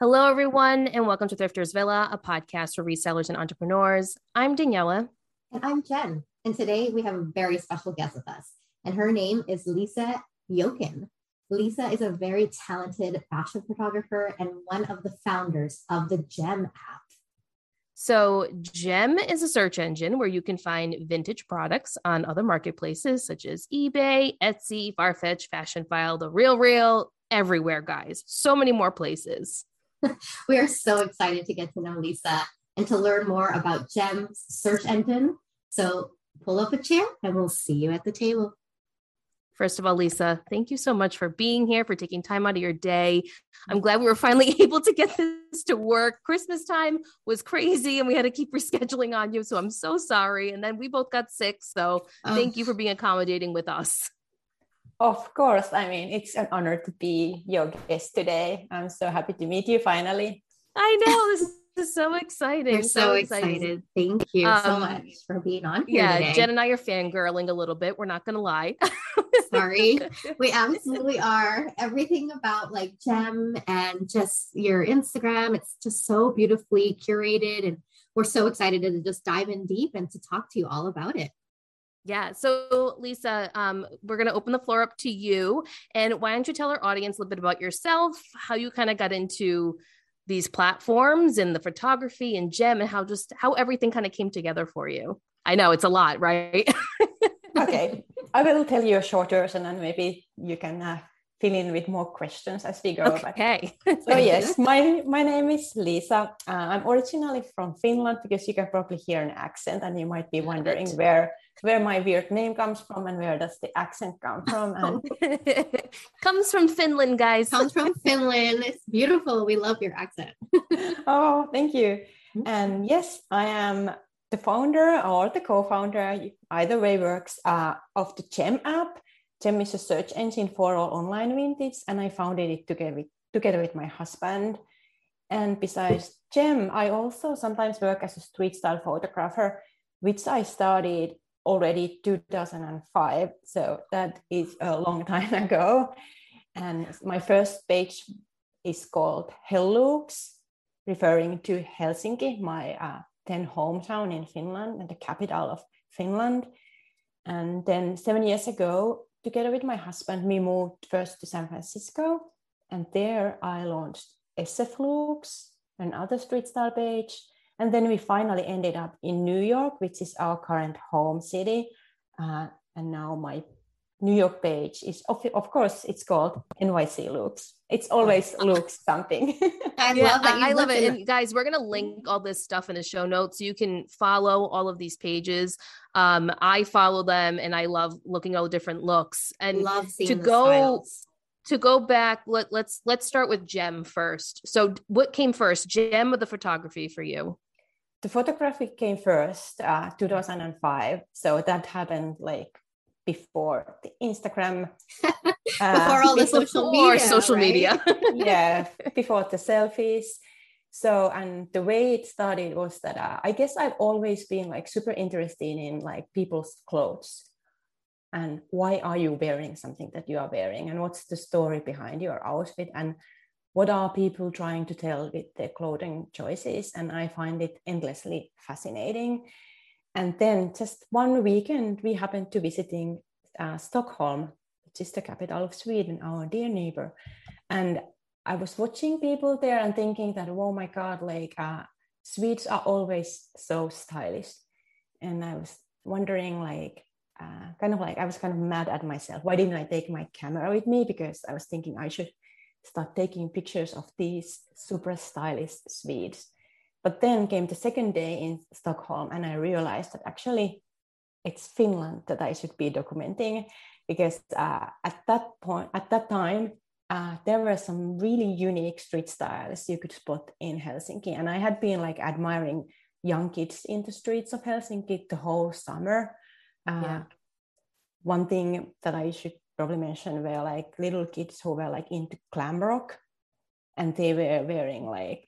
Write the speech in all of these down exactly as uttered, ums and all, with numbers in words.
Hello, everyone, and welcome to Thrifters Villa, a podcast for resellers and entrepreneurs. I'm Daniela. And I'm Jen. And today we have a very special guest with us. And her name is Lisa Yokin. Lisa is a very talented fashion photographer and one of the founders of the Gem app. So Gem is a search engine where you can find vintage products on other marketplaces such as eBay, Etsy, Farfetch, Fashionphile, The Real Real, everywhere, guys. So many more places. We are so excited to get to know Lisa and to learn more about Gem's search engine. So pull up a chair and we'll see you at the table. First of all, Lisa, thank you so much for being here, for taking time out of your day. I'm glad we were finally able to get this to work. Christmas time was crazy and we had to keep rescheduling on you. So I'm so sorry. And then we both got sick. So oh. Thank you for being accommodating with us. Of course. I mean, it's an honor to be your guest today. I'm so happy to meet you finally. I know. This is so exciting. We're so, so excited. excited. Thank you um, so much for being on here Yeah, today. Jen and I are fangirling a little bit. We're not going to lie. Sorry. We absolutely are. Everything about like Gem and just your Instagram, it's just so beautifully curated. And we're so excited to just dive in deep and to talk to you all about it. Yeah. So Lisa, um, we're going to open the floor up to you. And why don't you tell our audience a little bit about yourself, how you kind of got into these platforms and the photography and Gem and how just how everything kind of came together for you. I know it's a lot, right? Okay. I will tell you a short version and maybe you can uh, fill in with more questions as we go. Okay. So yes, my, my name is Lisa. Uh, I'm originally from Finland because you can probably hear an accent and you might be wondering where where my weird name comes from and where does the accent come from. And comes from Finland, guys. Comes from Finland. It's beautiful. We love your accent. Oh, thank you. And yes, I am the founder or the co-founder, either way works, uh, of the Gem app. Gem is a search engine for all online vintage, and I founded it together with, together with my husband. And besides Gem, I also sometimes work as a street style photographer, which I started already two thousand five. So that is a long time ago. And my first page is called Hellooks, referring to Helsinki, my uh, then hometown in Finland and the capital of Finland. And then seven years ago, together with my husband, we moved first to San Francisco. And there I launched S F Looks, another street style page. And then we finally ended up in New York, which is our current home city. Uh, and now my New York page is, of, of course, it's called N Y C Looks. It's always looks something. I yeah, love that. I love it. And guys, we're going to link all this stuff in the show notes. So you can follow all of these pages. Um, I follow them and I love looking at all the different looks. And love seeing to the go styles. To go back, let, let's let's start with Gem first. So what came first, Gem or the photography for you? The photography came first, uh, two thousand five. So that happened like before the Instagram. Uh, before all the social media. social right? media. Yeah, before the selfies. So, and the way it started was that uh, I guess I've always been like super interested in like people's clothes. And why are you wearing something that you are wearing? And what's the story behind your outfit? And what are people trying to tell with their clothing choices? And I find it endlessly fascinating. And then just one weekend, we happened to visiting uh, Stockholm, which is the capital of Sweden, our dear neighbor. And I was watching people there and thinking that, oh my God, like uh, Swedes are always so stylish. And I was wondering like, uh, kind of like, I was kind of mad at myself. Why didn't I take my camera with me? Because I was thinking I should start taking pictures of these super stylish Swedes. But then came the second day in Stockholm and I realized that actually it's Finland that I should be documenting because uh, at that point, at that time, uh, there were some really unique street styles you could spot in Helsinki. And I had been like admiring young kids in the streets of Helsinki the whole summer. Uh, yeah. One thing that I should probably mention were like little kids who were like into glam rock and they were wearing like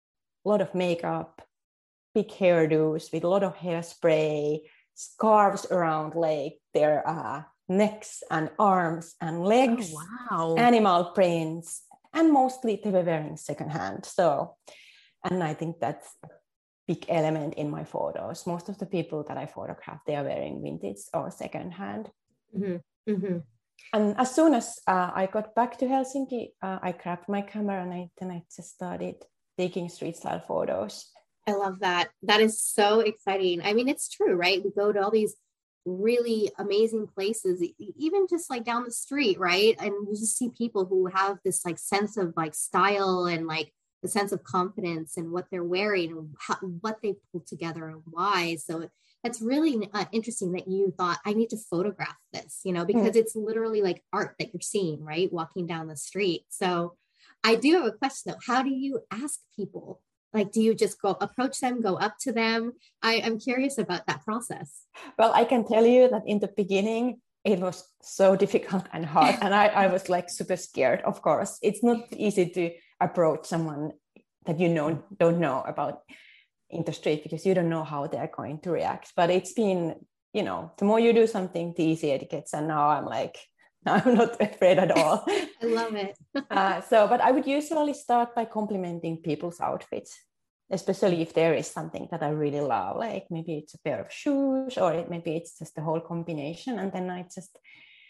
a lot of makeup, big hairdos with a lot of hairspray, scarves around like their uh, necks and arms and legs, oh, wow. animal prints. and mostly they were wearing secondhand. So, and I think that's a big element in my photos. Most of the people that I photograph, they are wearing vintage or secondhand. Mm-hmm. Mm-hmm. And as soon as uh, I got back to Helsinki, uh, I grabbed my camera and I, then I just started taking street style photos. I love that. That is so exciting. I mean, it's true, right? We go to all these really amazing places, even just like down the street, right? And you just see people who have this like sense of like style and like the sense of confidence in what they're wearing and how, what they pull together and why. So that's really uh, interesting that you thought, I need to photograph this, you know, because mm. it's literally like art that you're seeing, right? Walking down the street. So I do have a question though. How do you ask people? Like, do you just go approach them, go up to them? I, I'm curious about that process. Well, I can tell you that in the beginning, it was so difficult and hard. And I, I was like super scared, of course. It's not easy to approach someone that you know don't know about in the street because you don't know how they're going to react. But it's been, you know, the more you do something, the easier it gets. And now I'm like, I'm not afraid at all. I love it. uh, so, but I would usually start by complimenting people's outfits, especially if there is something that I really love, like maybe it's a pair of shoes or it, maybe it's just the whole combination. And then I just,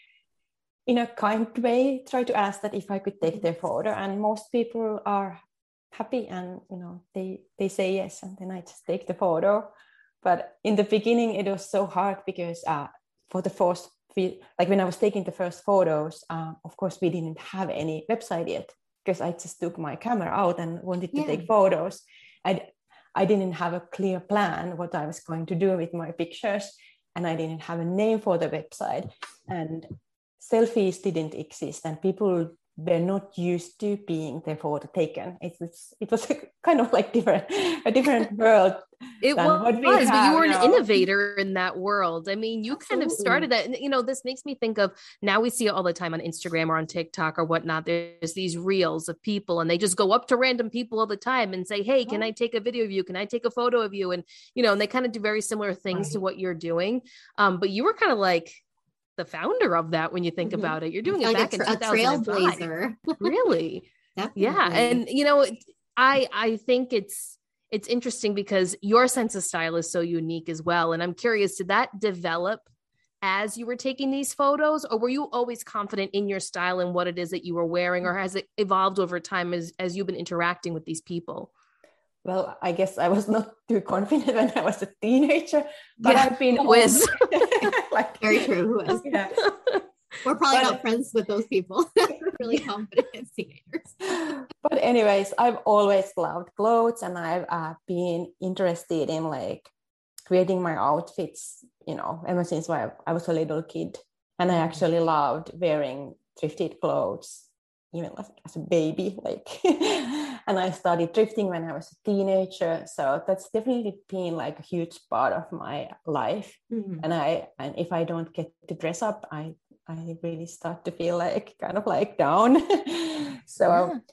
in a kind way, try to ask that if I could take their photo. And most people are happy and, you know, they, they say yes. And then I just take the photo. But in the beginning, it was so hard because uh, for the first like when I was taking the first photos, uh, of course, we didn't have any website yet because I just took my camera out and wanted to yeah. take photos. I, I didn't have a clear plan what I was going to do with my pictures, and I didn't have a name for the website. And selfies didn't exist, and people were not used to being their photo taken. It was, it was kind of like different, a different world. It was, but you were an innovator in that world. I mean, you Absolutely. kind of started that. And, you know, this makes me think of, now we see it all the time on Instagram or on TikTok or whatnot. There's these reels of people and they just go up to random people all the time and say, hey, can I take a video of you? Can I take a photo of you? And, you know, and they kind of do very similar things right. to what you're doing. Um, but you were kind of like the founder of that when you think mm-hmm. about it. You're doing it like back a, in two thousand five. Trailblazer. Really? Definitely. Yeah. And, you know, I, I think it's, it's interesting because your sense of style is so unique as well. And I'm curious, did that develop as you were taking these photos, or were you always confident in your style and what it is that you were wearing, or has it evolved over time as, as you've been interacting with these people? Well, I guess I was not too confident when I was a teenager, but yeah, I've been always like very true. Who is? Yeah. We're probably but, not friends with those people. Really confident as teenagers. But anyways, I've always loved clothes, and I've uh, been interested in like creating my outfits, you know, ever since I, I was a little kid. And I actually loved wearing thrifted clothes, even as a baby, like, and I started thrifting when I was a teenager. So that's definitely been like a huge part of my life. Mm-hmm. And I, and if I don't get to dress up, I, I really start to feel like kind of like down. so, yeah.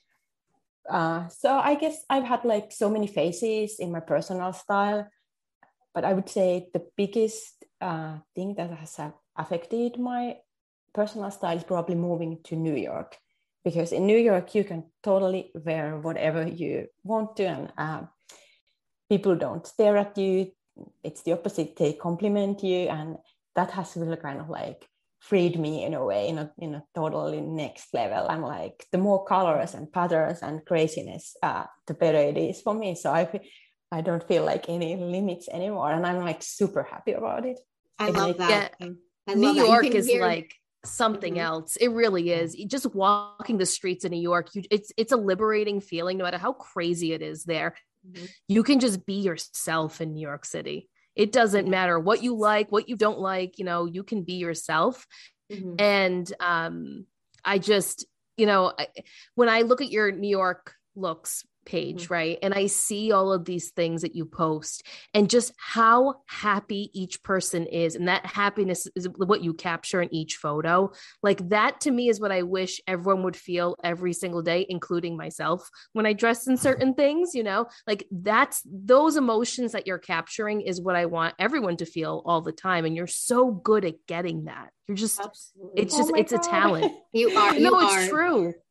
uh, so I guess I've had like so many phases in my personal style, but I would say the biggest uh, thing that has affected my personal style is probably moving to New York. Because in New York, you can totally wear whatever you want to, and uh, people don't stare at you. It's the opposite. They compliment you. And that has really kind of like freed me in a way, in a, in a totally next level. I'm like, the more colors and patterns and craziness, uh, the better it is for me. So I, I don't feel like any limits anymore. And I'm like super happy about it. I it love that. Yeah. I love New that. York is hear- like something mm-hmm. else. It really is. Just walking the streets in New York, you, it's it's a liberating feeling. No matter how crazy it is there, mm-hmm. you can just be yourself in New York City. It doesn't matter what you like, what you don't like. You know, you can be yourself. Mm-hmm. And um, I just, you know, I, when I look at your New York looks page, mm-hmm. right, and I see all of these things that you post and just how happy each person is, and that happiness is what you capture in each photo. Like that to me is what I wish everyone would feel every single day, including myself, when I dress in certain things. You know, like that's those emotions that you're capturing is what I want everyone to feel all the time, and you're so good at getting that. You're just Absolutely. It's just oh it's God. a talent. You are you no are. It's true.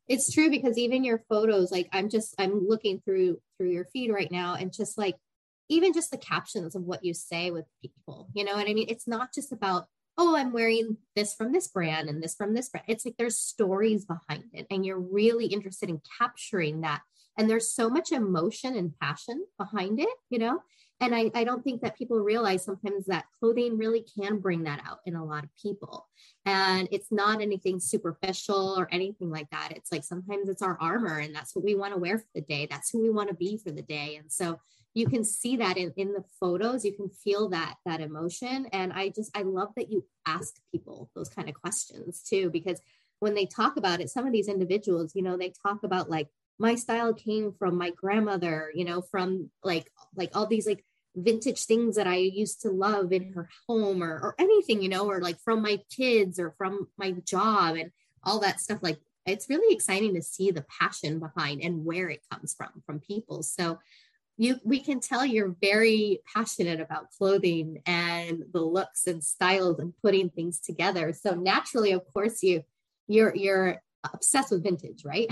It's true, because even your photos, like I'm just, I'm looking through, through your feed right now, and just like, even just the captions of what you say with people, you know what I mean? It's not just about, oh, I'm wearing this from this brand and this from this brand. It's like there's stories behind it, and you're really interested in capturing that. And there's so much emotion and passion behind it, you know? And I, I don't think that people realize sometimes that clothing really can bring that out in a lot of people. And it's not anything superficial or anything like that. It's like, sometimes it's our armor, and that's what we want to wear for the day. That's who we want to be for the day. And so you can see that in, in the photos, you can feel that, that emotion. And I just, I love that you ask people those kind of questions too, because when they talk about it, some of these individuals, you know, they talk about like, my style came from my grandmother, you know, from like, like all these like vintage things that I used to love in her home, or, or anything, you know, or like from my kids or from my job and all that stuff. Like, it's really exciting to see the passion behind and where it comes from, from people. So you, we can tell you're very passionate about clothing and the looks and styles and putting things together. So naturally, of course, you, you're, you're obsessed with vintage, right?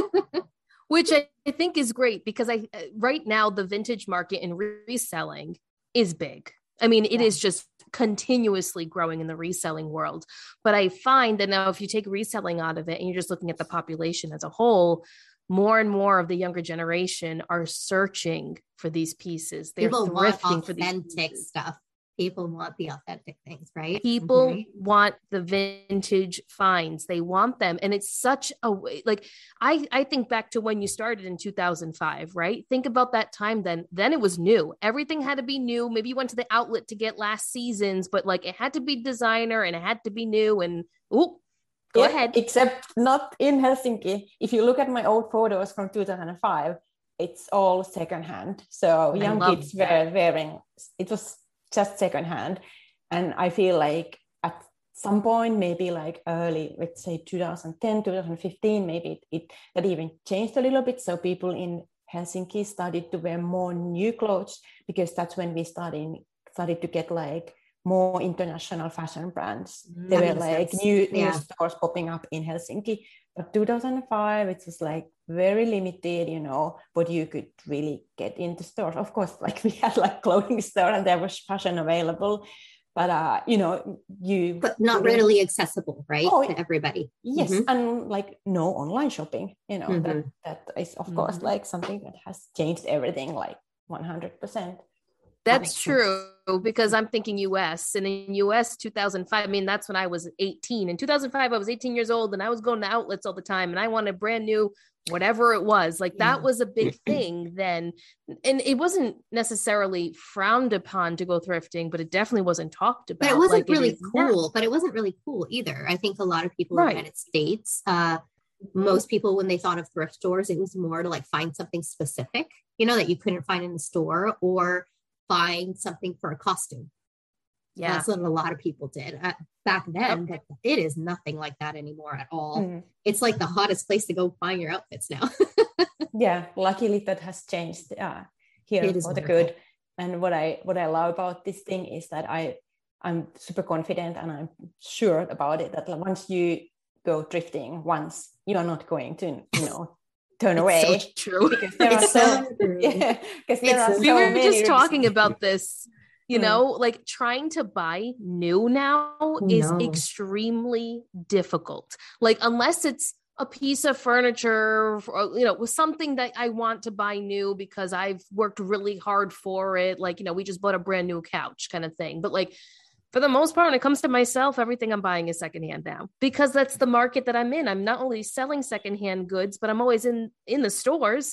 Which I, I think is great, because I right now the vintage market in reselling is big. I mean, it yeah. is just continuously growing in the reselling world. But I find that now if you take reselling out of it and you're just looking at the population as a whole, more and more of the younger generation are searching for these pieces. They're People thrifting want for these authentic pieces. stuff. People want the authentic things, right? People mm-hmm. want the vintage finds. They want them. And it's such a way, like, I, I think back to when you started in two thousand five, right? Think about that time then. Then it was new. Everything had to be new. Maybe you went to the outlet to get last season's, but like it had to be designer and it had to be new. And oh, go yeah, ahead. Except not in Helsinki. If you look at my old photos from two thousand five, it's all secondhand. So I young kids that. were wearing, it was just secondhand. And I feel like at some point, maybe like early, let's say two thousand ten, two thousand fifteen, maybe it, it that even changed a little bit. So people in Helsinki started to wear more new clothes, because that's when we started, started to get like more international fashion brands. Mm, there were like sense. new, yeah. new stores popping up in Helsinki. But two thousand five, it was like very limited, you know, but you could really get into stores. Of course, like we had like clothing store and there was fashion available, but uh, you know, you but not readily accessible, right? Oh, to everybody. Yes, mm-hmm. and like no online shopping, you know, mm-hmm. that that is of mm-hmm. course like something that has changed everything like one hundred percent. That's that true, sense. Because I'm thinking U S, and in U S two thousand five, I mean, that's when I was eighteen. In two thousand five, I was eighteen years old and I was going to outlets all the time and I wanted brand new, whatever it was. Like yeah. that was a big thing then. And it wasn't necessarily frowned upon to go thrifting, but it definitely wasn't talked about. But it wasn't like really it cool, now. But it wasn't really cool either. I think a lot of people right. in the United States, uh, most people, when they thought of thrift stores, it was more to like find something specific, you know, that you couldn't find in the store, or find something for a costume. Yeah, that's what a lot of people did uh, back then. But it is nothing like that anymore at all. Mm. It's like the hottest place to go find your outfits now. Yeah, luckily that has changed uh, here for wonderful. the good. And what I what I love about this thing is that I I'm super confident and I'm sure about it that once you go thrifting once, you are not going to, you know, turn away. So true. Because there are so, yeah, because there are so we were many just reasons. talking about this, you mm. know, like trying to buy new now no. is extremely difficult. Like unless it's a piece of furniture, or, you know, with something that I want to buy new because I've worked really hard for it. Like, you know, we just bought a brand new couch kind of thing. But like, for the most part, when it comes to myself, everything I'm buying is secondhand now, because that's the market that I'm in. I'm not only selling secondhand goods, but I'm always in, in the stores.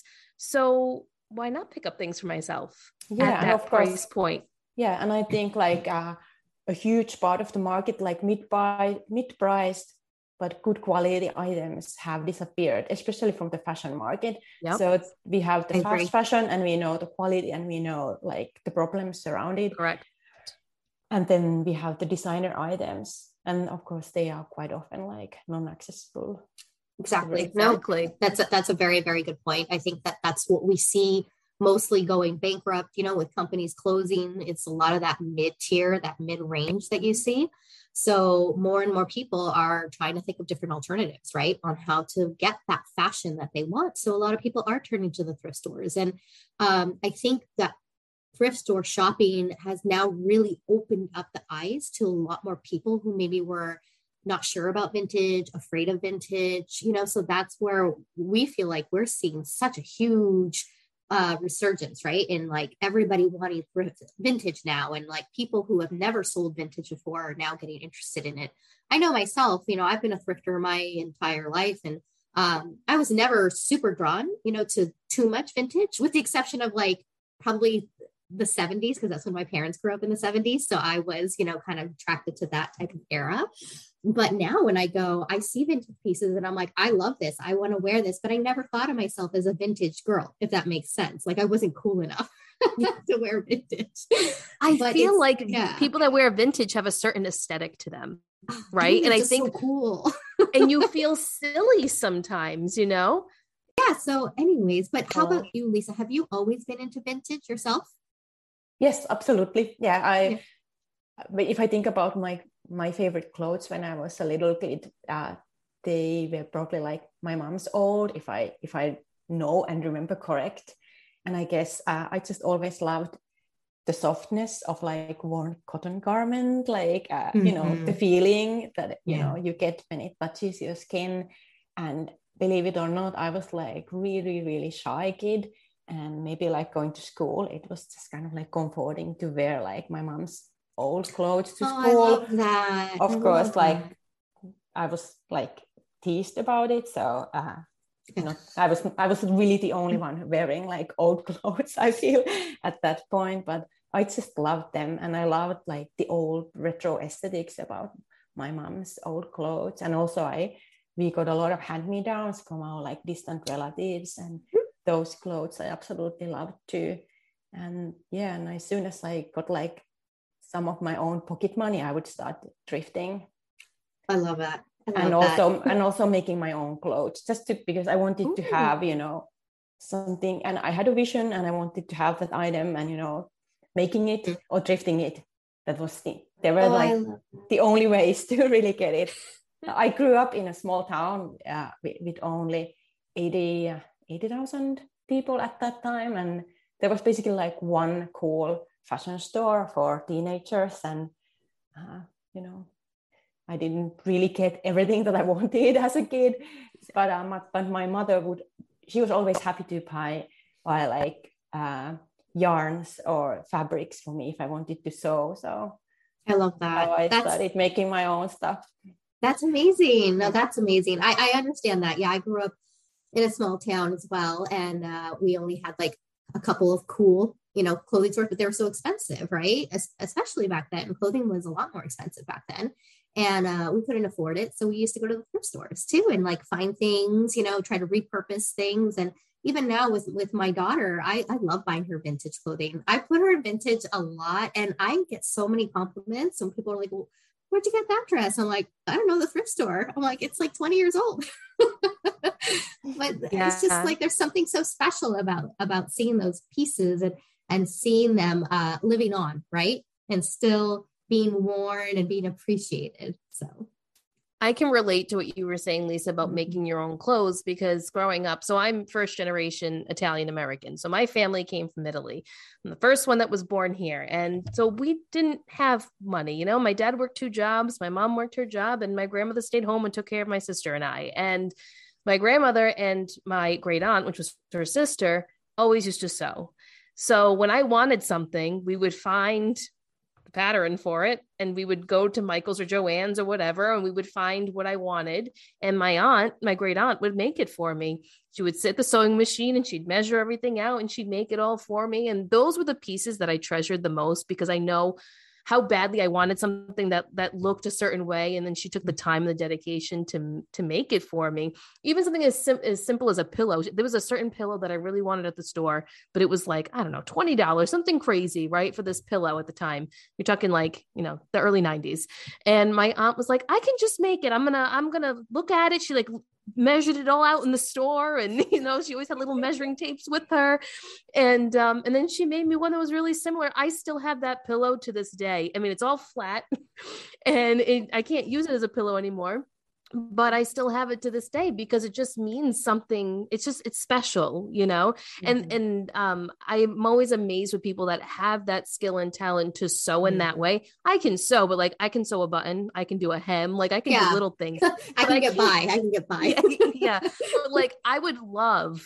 So why not pick up things for myself yeah, at that of price course. point? Yeah. And I think like uh, a huge part of the market, like mid-buy, mid-priced, but good quality items have disappeared, especially from the fashion market. Yep. So we have the fast fashion and we know the quality and we know like the problems around it. Correct. And then we have the designer items. And of course, they are quite often like non-accessible. Exactly. No, that's a, that's a very, very good point. I think that that's what we see mostly going bankrupt, you know, with companies closing. It's a lot of that mid tier, that mid range that you see. So more and more people are trying to think of different alternatives, right, on how to get that fashion that they want. So a lot of people are turning to the thrift stores. And um, I think that thrift store shopping has now really opened up the eyes to a lot more people who maybe were not sure about vintage, afraid of vintage, you know, so that's where we feel like we're seeing such a huge uh, resurgence, right? In like everybody wanting vintage now, and like people who have never sold vintage before are now getting interested in it. I know myself, you know, I've been a thrifter my entire life, and um, I was never super drawn, you know, to too much vintage, with the exception of like probably the seventies, because that's when my parents grew up in the seventies. So I was, you know, kind of attracted to that type of era. But now when I go, I see vintage pieces and I'm like, I love this. I want to wear this, but I never thought of myself as a vintage girl, if that makes sense. Like I wasn't cool enough to wear vintage. I But feel it's- like yeah. people that wear vintage have a certain aesthetic to them, Oh, right? dude, And I it's just think so cool. and you feel silly sometimes, you know? Yeah. So anyways, but how Oh. about you, Lisa? Have you always been into vintage yourself? Yes, absolutely. Yeah, I. Yeah. But if I think about my my favorite clothes when I was a little kid, uh, they were probably like my mom's old, if I if I know and remember correct. And I guess uh, I just always loved the softness of like worn cotton garment, like uh, mm-hmm. you know, the feeling that you yeah. know you get when it touches your skin. And believe it or not, I was like really really shy kid. And maybe like going to school, it was just kind of like comforting to wear like my mom's old clothes to oh, school. I love that. Of I course, like that. I was like teased about it. So uh, you know, I was I was really the only one wearing like old clothes, I feel, at that point. But I just loved them, and I loved like the old retro aesthetics about my mom's old clothes. And also I we got a lot of hand-me-downs from our like distant relatives, and those clothes I absolutely loved too. And yeah, and as soon as I got like some of my own pocket money, I would start thrifting. I love that. I love and that. also and also making my own clothes, just to because I wanted Ooh. to have, you know, something, and I had a vision and I wanted to have that item, and you know, making it mm. or thrifting it. That was the they were oh, like the only ways to really get it. I grew up in a small town uh, with, with only eighty thousand people at that time. And there was basically like one cool fashion store for teenagers. And, uh, you know, I didn't really get everything that I wanted as a kid. But, um, but my mother would, she was always happy to buy, buy like uh, yarns or fabrics for me if I wanted to sew. So I love that. So I that's, started making my own stuff. That's amazing. No, that's amazing. I, I understand that. Yeah, I grew up in a small town as well. And uh, we only had like a couple of cool, you know, clothing stores, but they were so expensive, right? Es- especially back then. Clothing was a lot more expensive back then. And uh, we couldn't afford it. So we used to go to the thrift stores too and like find things, you know, try to repurpose things. And even now with, with my daughter, I, I love buying her vintage clothing. I put her in vintage a lot and I get so many compliments. Some people are like, well, where'd you get that dress? I'm like, I don't know, the thrift store. I'm like, it's like twenty years old. But yeah. It's just like, there's something so special about, about seeing those pieces and, and seeing them uh, living on, right? And still being worn and being appreciated. So I can relate to what you were saying, Lisa, about mm-hmm. making your own clothes, because growing up, so I'm first generation Italian American. So my family came from Italy. I'm the first one that was born here. And so we didn't have money. You know, my dad worked two jobs, my mom worked her job, and my grandmother stayed home and took care of my sister and I. And my grandmother and my great aunt, which was her sister, always used to sew. So when I wanted something, we would find pattern for it and we would go to Michael's or Joann's or whatever, and we would find what I wanted, and my aunt, my great aunt, would make it for me. She would sit at the sewing machine and she'd measure everything out and she'd make it all for me. And those were the pieces that I treasured the most, because I know how badly I wanted something that that looked a certain way, and then she took the time and the dedication to to make it for me. Even something as, sim- as simple as a pillow. There was a certain pillow that I really wanted at the store, but it was like, I don't know, twenty dollars, something crazy, right, for this pillow at the time. You're talking like, you know, the early nineties. And my aunt was like, I can just make it. I'm gonna I'm gonna look at it. She like measured it all out in the store. And, you know, she always had little measuring tapes with her. And, um, and then she made me one that was really similar. I still have that pillow to this day. I mean, it's all flat and it, I can't use it as a pillow anymore, but I still have it to this day because it just means something. It's just, it's special, you know? Mm-hmm. And, and, um, I'm always amazed with people that have that skill and talent to sew mm-hmm. in that way. I can sew, but like, I can sew a button, I can do a hem, like I can yeah. do little things. I can I get by. I can get by. yeah. yeah. But like, I would love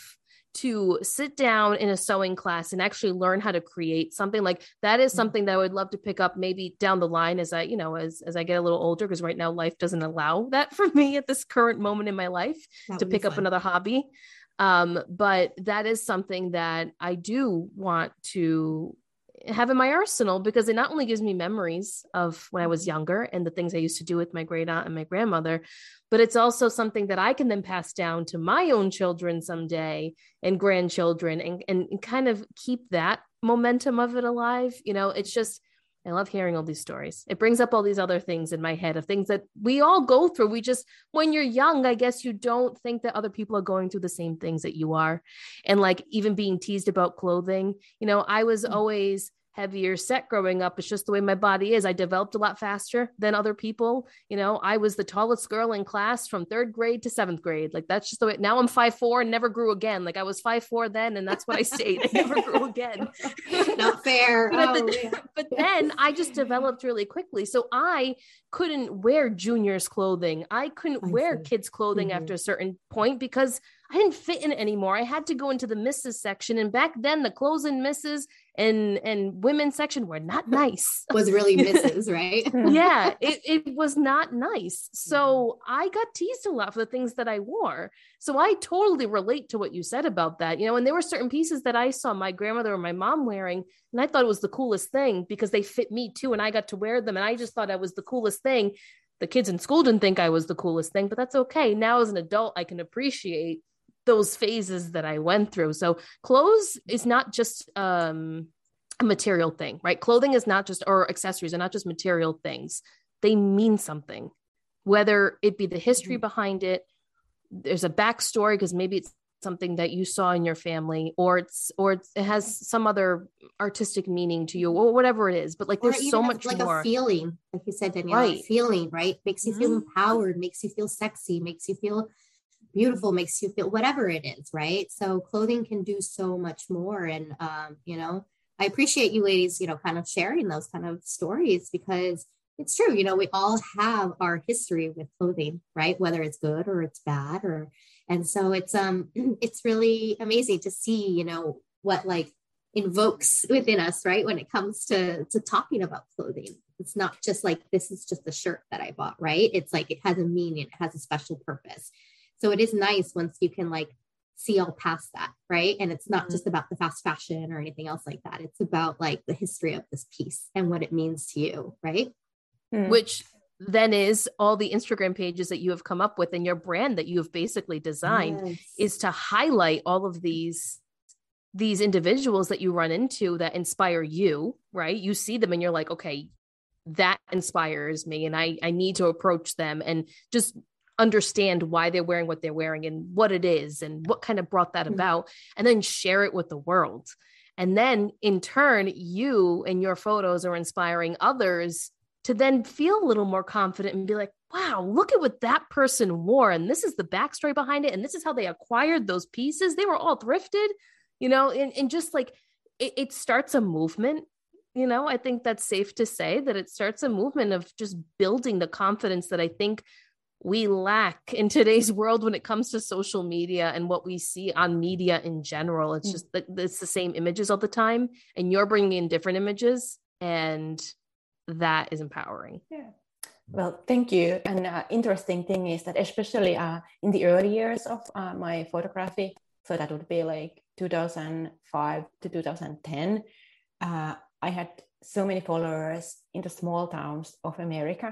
to sit down in a sewing class and actually learn how to create something. Like that is something that I would love to pick up maybe down the line as I, you know, as, as I get a little older, because right now life doesn't allow that for me at this current moment in my life that to pick up another hobby. Um, but that is something that I do want to have in my arsenal because it not only gives me memories of when I was younger and the things I used to do with my great aunt and my grandmother, but it's also something that I can then pass down to my own children someday and grandchildren and, and kind of keep that momentum of it alive. You know, it's just, I love hearing all these stories. It brings up all these other things in my head of things that we all go through. We just, when you're young, I guess you don't think that other people are going through the same things that you are. And like even being teased about clothing, you know, I was always heavier set growing up. It's just the way my body is. I developed a lot faster than other people. You know, I was the tallest girl in class from third grade to seventh grade. Like that's just the way. Now I'm five four and never grew again. Like I was five four then, and that's what I stayed. I never grew again. Not fair. but, oh, the, yeah. but then I just developed really quickly. So I couldn't wear juniors clothing. I couldn't I wear see. kids clothing mm-hmm. after a certain point because I didn't fit in it anymore. I had to go into the missus section. And back then the clothes in missus and, and women's section were not nice. Was really missus, right? yeah, it, it was not nice. So I got teased a lot for the things that I wore. So I totally relate to what you said about that, you know, and there were certain pieces that I saw my grandmother or my mom wearing, and I thought it was the coolest thing because they fit me too. And I got to wear them. And I just thought I was the coolest thing. The kids in school didn't think I was the coolest thing, but that's okay. Now as an adult, I can appreciate those phases that I went through. So clothes is not just um, a material thing, right? Clothing is not just, or accessories are not just material things. They mean something, whether it be the history mm-hmm. behind it. There's a backstory because maybe it's something that you saw in your family, or it's, or it's, it has some other artistic meaning to you, or whatever it is. But like, there's so much like more. A feeling, like you said, Daniela, right. feeling, right? Makes you feel mm-hmm. empowered, makes you feel sexy, makes you feel beautiful, makes you feel whatever it is, right? So clothing can do so much more. And, um, you know, I appreciate you ladies, you know, kind of sharing those kind of stories because it's true. You know, we all have our history with clothing, right? Whether it's good or it's bad or, and so it's, um, it's really amazing to see, you know, what like invokes within us, right? When it comes to, to talking about clothing. It's not just like, this is just a shirt that I bought, right? It's like, it has a meaning, it has a special purpose. So it is nice once you can like see all past that, right? And it's not mm-hmm. just about the fast fashion or anything else like that. It's about like the history of this piece and what it means to you, right? Mm-hmm. Which then is all the Instagram pages that you have come up with and your brand that you have basically designed yes. is to highlight all of these, these individuals that you run into that inspire you, right? You see them and you're like, okay, that inspires me. And I, I need to approach them and just understand why they're wearing what they're wearing and what it is and what kind of brought that mm-hmm. about, and then share it with the world. And then in turn, you and your photos are inspiring others to then feel a little more confident and be like, wow, look at what that person wore. And this is the backstory behind it. And this is how they acquired those pieces. They were all thrifted, you know, and, and just like, it, it starts a movement. You know, I think that's safe to say that it starts a movement of just building the confidence that I think we lack in today's world when it comes to social media and what we see on media in general. It's just that it's the same images all the time, and you're bringing in different images, and that is empowering. Yeah. Well, thank you. And uh, interesting thing is that especially uh, in the early years of uh, my photography, so that would be like two thousand five to two thousand ten, uh, I had so many followers in the small towns of America.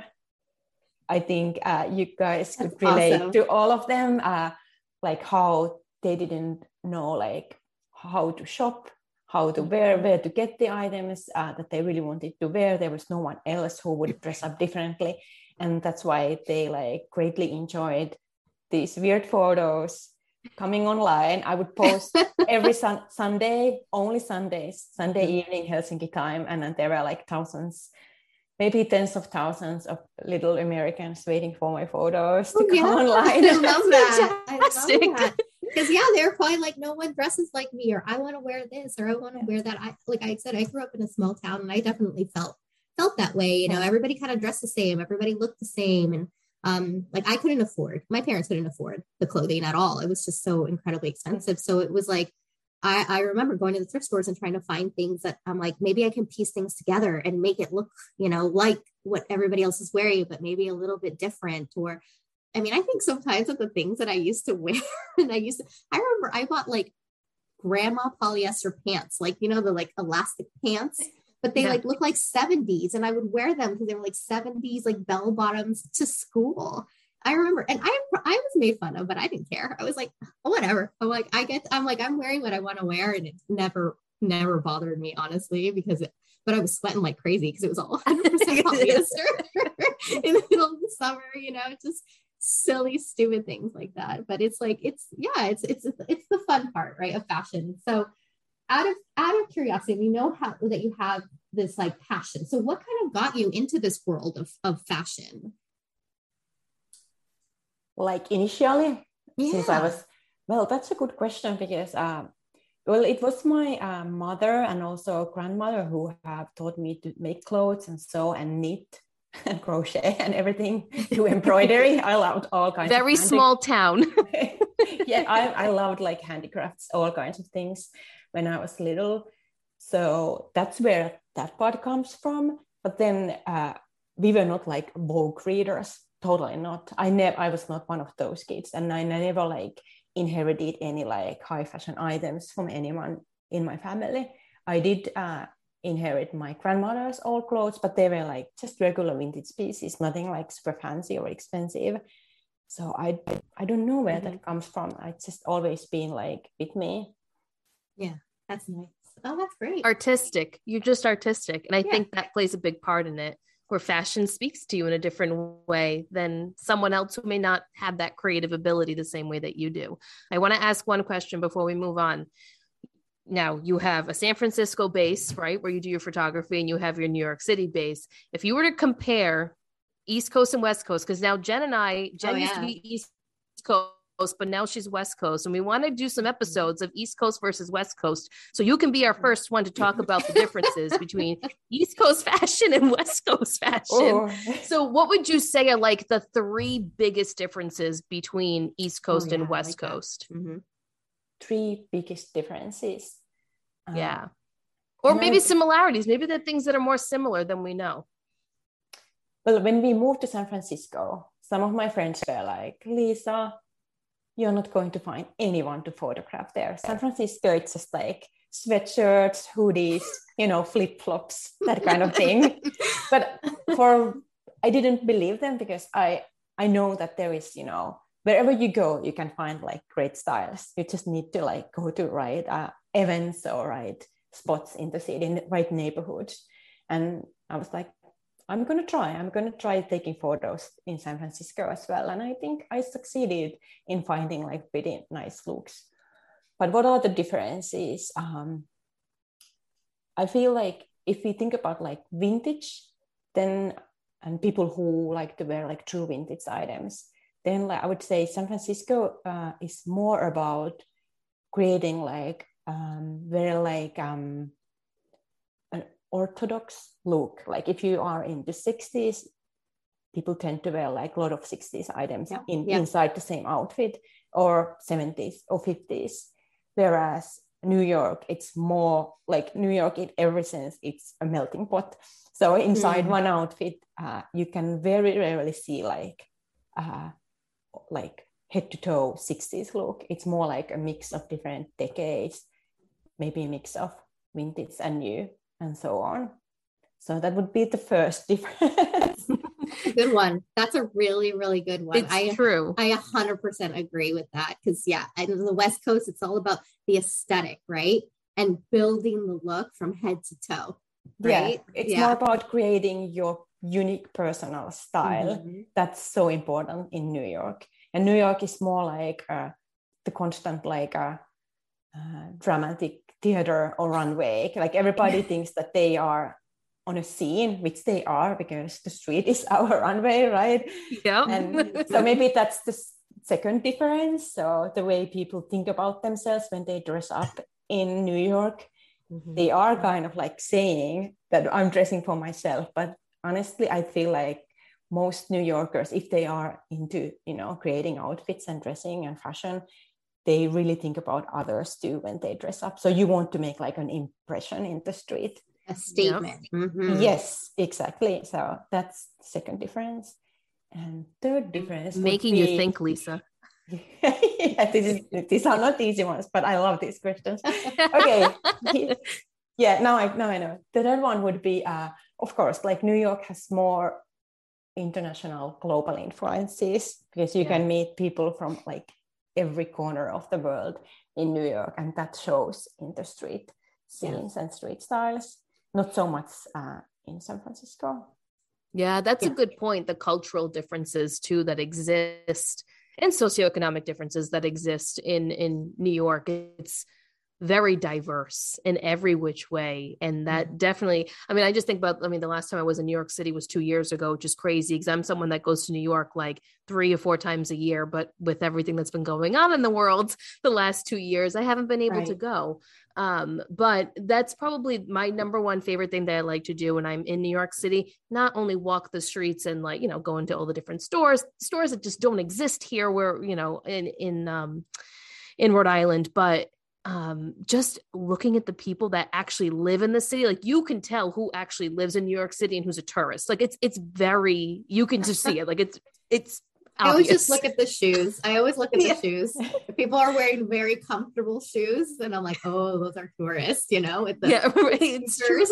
I think uh, you guys could That's relate awesome. To all of them, uh, like how they didn't know like how to shop, how to wear, where to get the items uh, that they really wanted to wear. There was no one else who would dress up differently. And that's why they like greatly enjoyed these weird photos coming online. I would post every sun- Sunday, only Sundays, Sunday mm-hmm. evening Helsinki time. And then there were like thousands, maybe tens of thousands of little Americans waiting for my photos to oh, come yeah. online. I love that. I love that. Because yeah, they're probably like, no one dresses like me, or I want to wear this, or I want to yeah. wear that. I like I said, I grew up in a small town, and I definitely felt felt that way. You know, yeah. everybody kind of dressed the same, everybody looked the same, and um, like I couldn't afford. My parents couldn't afford the clothing at all. It was just so incredibly expensive. So it was like, I, I remember going to the thrift stores and trying to find things that I'm like, maybe I can piece things together and make it look, you know, like what everybody else is wearing, but maybe a little bit different. Or I mean, I think sometimes of the things that I used to wear, and I used to, I remember I bought like grandma polyester pants, like, you know, the like elastic pants, but they yeah. like look like seventies, and I would wear them because they were like seventies, like bell bottoms to school. I remember, and I I was made fun of, but I didn't care. I was like, oh, whatever. I'm like, I get, I'm like, I'm wearing what I want to wear, and it never, never bothered me, honestly, because it, but I was sweating like crazy because it was all one hundred percent polyester in the middle of the summer, you know, just silly, stupid things like that. But it's like, it's, yeah, it's, it's, it's the fun part, right, of fashion. So out of, out of curiosity, we know how that you have this like passion. So what kind of got you into this world of, of fashion? Like initially, yeah. since I was, well, that's a good question, because, um, well, it was my uh, mother and also grandmother who have taught me to make clothes and sew and knit and crochet and everything, do embroidery. I loved all kinds Very of Very small town. yeah, I, I loved like handicrafts, all kinds of things when I was little. So that's where that part comes from. But then uh, we were not like Vogue readers. Totally not. I never. I was not one of those kids, and I never like inherited any like high fashion items from anyone in my family. I did uh, inherit my grandmother's old clothes, but they were like just regular vintage pieces, nothing like super fancy or expensive. So I I don't know where mm-hmm. that comes from. It's just always been like with me. Yeah, that's nice. Oh, that's great. Artistic. You're just artistic, and I yeah. think that plays a big part in it, where fashion speaks to you in a different way than someone else who may not have that creative ability the same way that you do. I want to ask one question before we move on. Now, you have a San Francisco base, right, where you do your photography, and you have your New York City base. If you were to compare East Coast and West Coast, because now Jen and I, Jen oh, yeah. used to be East Coast, but now she's West Coast, and we want to do some episodes of East Coast versus West Coast, so you can be our first one to talk about the differences between East Coast fashion and West Coast fashion. Oh. So what would you say are like the three biggest differences between East Coast oh, yeah, and West like Coast? Mm-hmm. Three biggest differences. Yeah. Um, or maybe I, similarities. Maybe the things that are more similar than we know. Well, when we moved to San Francisco, some of my friends were like, Lisa, you're not going to find anyone to photograph there. San Francisco, it's just like sweatshirts, hoodies, you know, flip-flops, that kind of thing. But for, I didn't believe them, because I, I know that there is, you know, wherever you go, you can find like great styles. You just need to like go to right uh, events or right spots in the city, in the right neighborhoods. And I was like, I'm going to try. I'm going to try taking photos in San Francisco as well. And I think I succeeded in finding like pretty nice looks. But what are the differences? Um, I feel like if we think about like vintage, then, and people who like to wear like true vintage items, then like, I would say San Francisco uh, is more about creating like um, very like um, an orthodox look. Like if you are in the sixties, people tend to wear like a lot of sixties items yeah. In, yeah. inside the same outfit, or seventies or fifties. Whereas New York, it's more like New York in every sense, it's a melting pot. So inside mm. one outfit, uh, you can very rarely see like uh, like head to toe sixties look. It's more like a mix of different decades, maybe a mix of vintage and new and so on. So that would be the first difference. Good one. That's a really, really good one. It's I, true. I one hundred percent agree with that. Because yeah, in the West Coast, it's all about the aesthetic, right? And building the look from head to toe, right? Yeah, it's yeah. more about creating your unique personal style. Mm-hmm. That's so important in New York. And New York is more like uh, the constant like a uh, uh, dramatic theater or runway. Like everybody thinks that they are on a scene, which they are because the street is our runway, right? Yeah. And so maybe that's the second difference. So the way people think about themselves when they dress up in New York, mm-hmm. they are kind of like saying that I'm dressing for myself. But honestly, I feel like most New Yorkers, if they are into, you know, creating outfits and dressing and fashion, they really think about others too when they dress up. So you want to make like an impression in the street. A statement. Yep. Mm-hmm. Yes, exactly. So that's the second difference. And third difference, making be... you think, Lisa. yeah, this is, these are not easy ones, but I love these questions. Okay. Yeah, now I now I know. The third one would be, uh, of course, like New York has more international global influences because you yeah. can meet people from like every corner of the world in New York, and that shows in the street scenes yeah. and street styles. Not so much uh, in San Francisco. Yeah, that's yeah. a good point. The cultural differences too that exist and socioeconomic differences that exist in, in New York. It's very diverse in every which way. And that mm-hmm. definitely, I mean, I just think about, I mean, the last time I was in New York City was two years ago, which is crazy because I'm someone that goes to New York like three or four times a year, but with everything that's been going on in the world the last two years, I haven't been able right. to go. Um, but that's probably my number one favorite thing that I like to do when I'm in New York City, not only walk the streets and like, you know, go into all the different stores, stores that just don't exist here where, you know, in, in, um, in Rhode Island, but um, just looking at the people that actually live in the city, like you can tell who actually lives in New York City and who's a tourist. Like it's, it's very, you can just see it. Like it's, it's, I always just look at the shoes. I always look at the yeah. shoes. If people are wearing very comfortable shoes, then I'm like, oh, those are tourists, you know? With the yeah, right. It's true.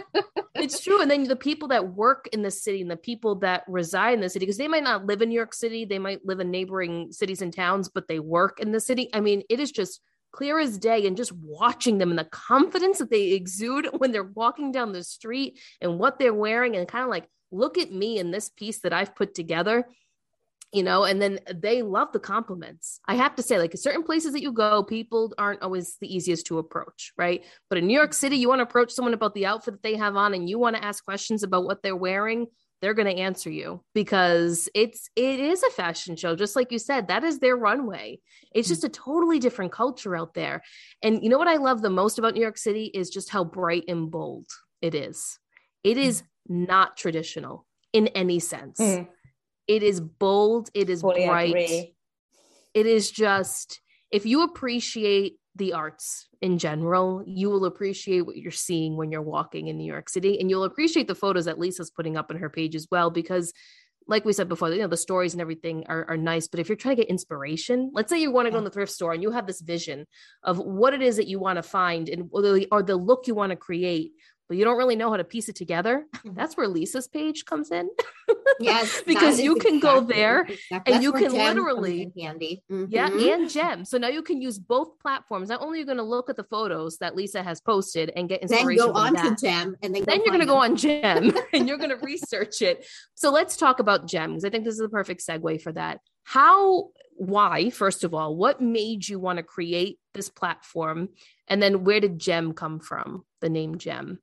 It's true. And then the people that work in the city and the people that reside in the city, because they might not live in New York City, they might live in neighboring cities and towns, but they work in the city. I mean, it is just clear as day, and just watching them and the confidence that they exude when they're walking down the street and what they're wearing, and kind of like, look at me in this piece that I've put together. You know, and then they love the compliments. I have to say, like certain places that you go, people aren't always the easiest to approach, right? But in New York City, you want to approach someone about the outfit that they have on and you want to ask questions about what they're wearing, they're going to answer you because it's, it is a fashion show. Just like you said, that is their runway. It's just a totally different culture out there. And you know what I love the most about New York City is just how bright and bold it is. It is not traditional in any sense. Mm. It is bold. It is Fully bright. Agree. It is just, if you appreciate the arts in general, you will appreciate what you're seeing when you're walking in New York City. And you'll appreciate the photos that Lisa's putting up on her page as well, because like we said before, you know, the stories and everything are, are nice. But if you're trying to get inspiration, let's say you want to go in the thrift store and you have this vision of what it is that you want to find and or the, or the look you want to create, but you don't really know how to piece it together. That's where Lisa's page comes in. Yes, because you can exactly, go there exactly. and you can literally, handy. Mm-hmm. yeah, and Gem. So now you can use both platforms. Not only are you going to look at the photos that Lisa has posted and get inspiration. Then go on to Gem, and then, then you're going to go on Gem and you're going to research it. So let's talk about Gem, because I think this is the perfect segue for that. How, why, first of all, what made you want to create this platform, and then where did Gem come from? The name Gem.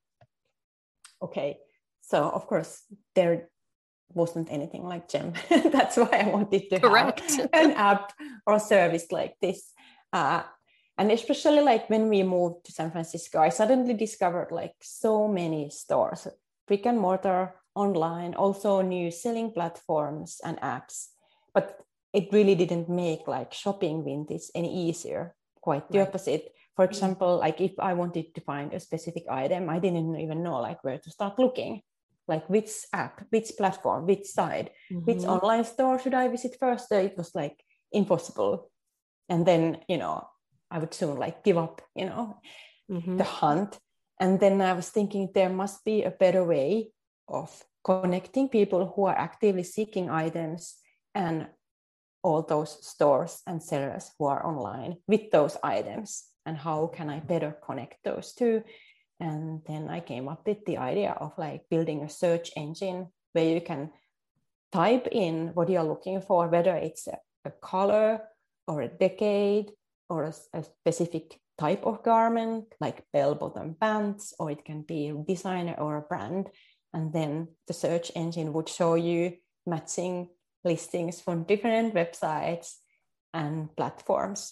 Okay, so of course there wasn't anything like Gem. That's why I wanted to Correct. have an app or service like this. Uh, and especially like when we moved to San Francisco, I suddenly discovered like so many stores, brick and mortar, online, also new selling platforms and apps. But it really didn't make like shopping vintage any easier. Quite the right. opposite. For example, like if I wanted to find a specific item, I didn't even know like where to start looking. Like which app, which platform, which site, mm-hmm. which online store should I visit first? It was like impossible. And then, you know, I would soon like give up, you know, mm-hmm. the hunt. And then I was thinking there must be a better way of connecting people who are actively seeking items and all those stores and sellers who are online with those items. And how can I better connect those two? And then I came up with the idea of like building a search engine where you can type in what you're looking for, whether it's a, a color or a decade or a, a specific type of garment, like bell-bottom pants, or it can be a designer or a brand. And then the search engine would show you matching listings from different websites and platforms.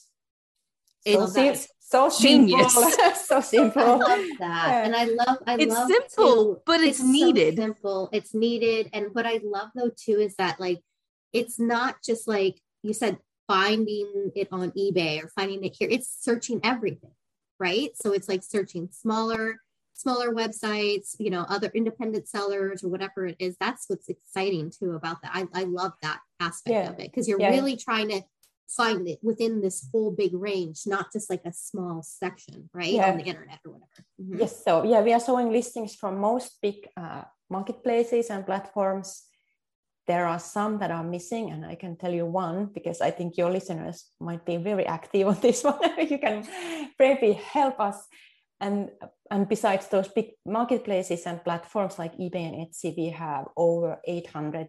So, sim- so genius. simple. So simple. I love that. Yeah. And I love, I it's love simple, too, but it's, it's needed. So simple. It's needed. And what I love though too, is that like, it's not just like you said, finding it on eBay or finding it here. It's searching everything, right? So it's like searching smaller, smaller websites, you know, other independent sellers or whatever it is. That's what's exciting too about that. I, I love that aspect yeah. of it, because you're yeah. really trying to find it within this whole big range, not just like a small section, right? Yeah. On the internet or whatever. Mm-hmm. Yes. So yeah, we are showing listings from most big uh, marketplaces and platforms. There are some that are missing, and I can tell you one, because I think your listeners might be very active on this one. You can maybe help us. And, and besides those big marketplaces and platforms like eBay and Etsy, we have over eight hundred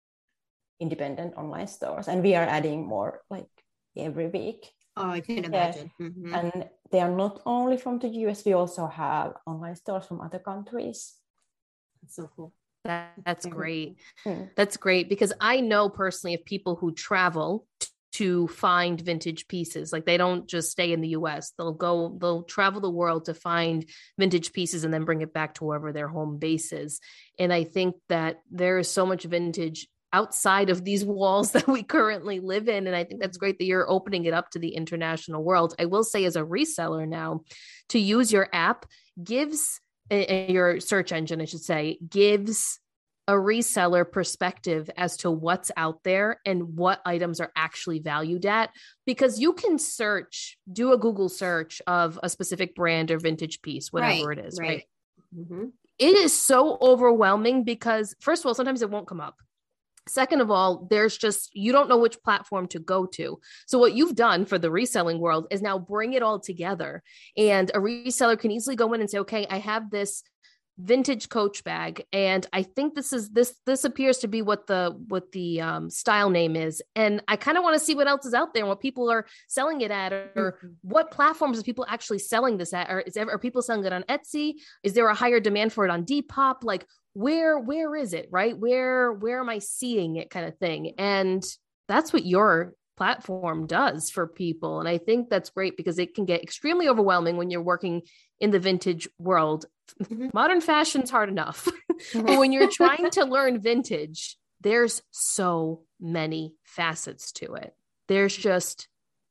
independent online stores, and we are adding more like every week. Oh, I can imagine. Yeah. Mm-hmm. And they are not only from the U S, we also have online stores from other countries. That's so cool. That, that's great. That's great, because I know personally of people who travel t- to find vintage pieces. Like they don't just stay in the U S. They'll go, they'll travel the world to find vintage pieces and then bring it back to wherever their home base is. And I think that there is so much vintage outside of these walls that we currently live in. And I think that's great that you're opening it up to the international world. I will say, as a reseller now, to use your app gives your search engine, I should say, gives a reseller perspective as to what's out there and what items are actually valued at, because you can search, do a Google search of a specific brand or vintage piece, whatever right, it is, right? right? Mm-hmm. It is so overwhelming because, first of all, sometimes it won't come up. Second of all, there's just, you don't know which platform to go to. So what you've done for the reselling world is now bring it all together. And a reseller can easily go in and say, okay, I have this vintage Coach bag, and I think this is this this appears to be what the what the um, style name is, and I kind of want to see what else is out there and what people are selling it at, or, or what platforms are people actually selling this at, or is ever, are people selling it on Etsy? Is there a higher demand for it on Depop? Like where where is it, right? Where where am I seeing it, kind of thing? And that's what your platform does for people. And I think that's great, because it can get extremely overwhelming when you're working in the vintage world. Mm-hmm. Modern fashion's hard enough, but when you're trying to learn vintage, there's so many facets to it. There's just,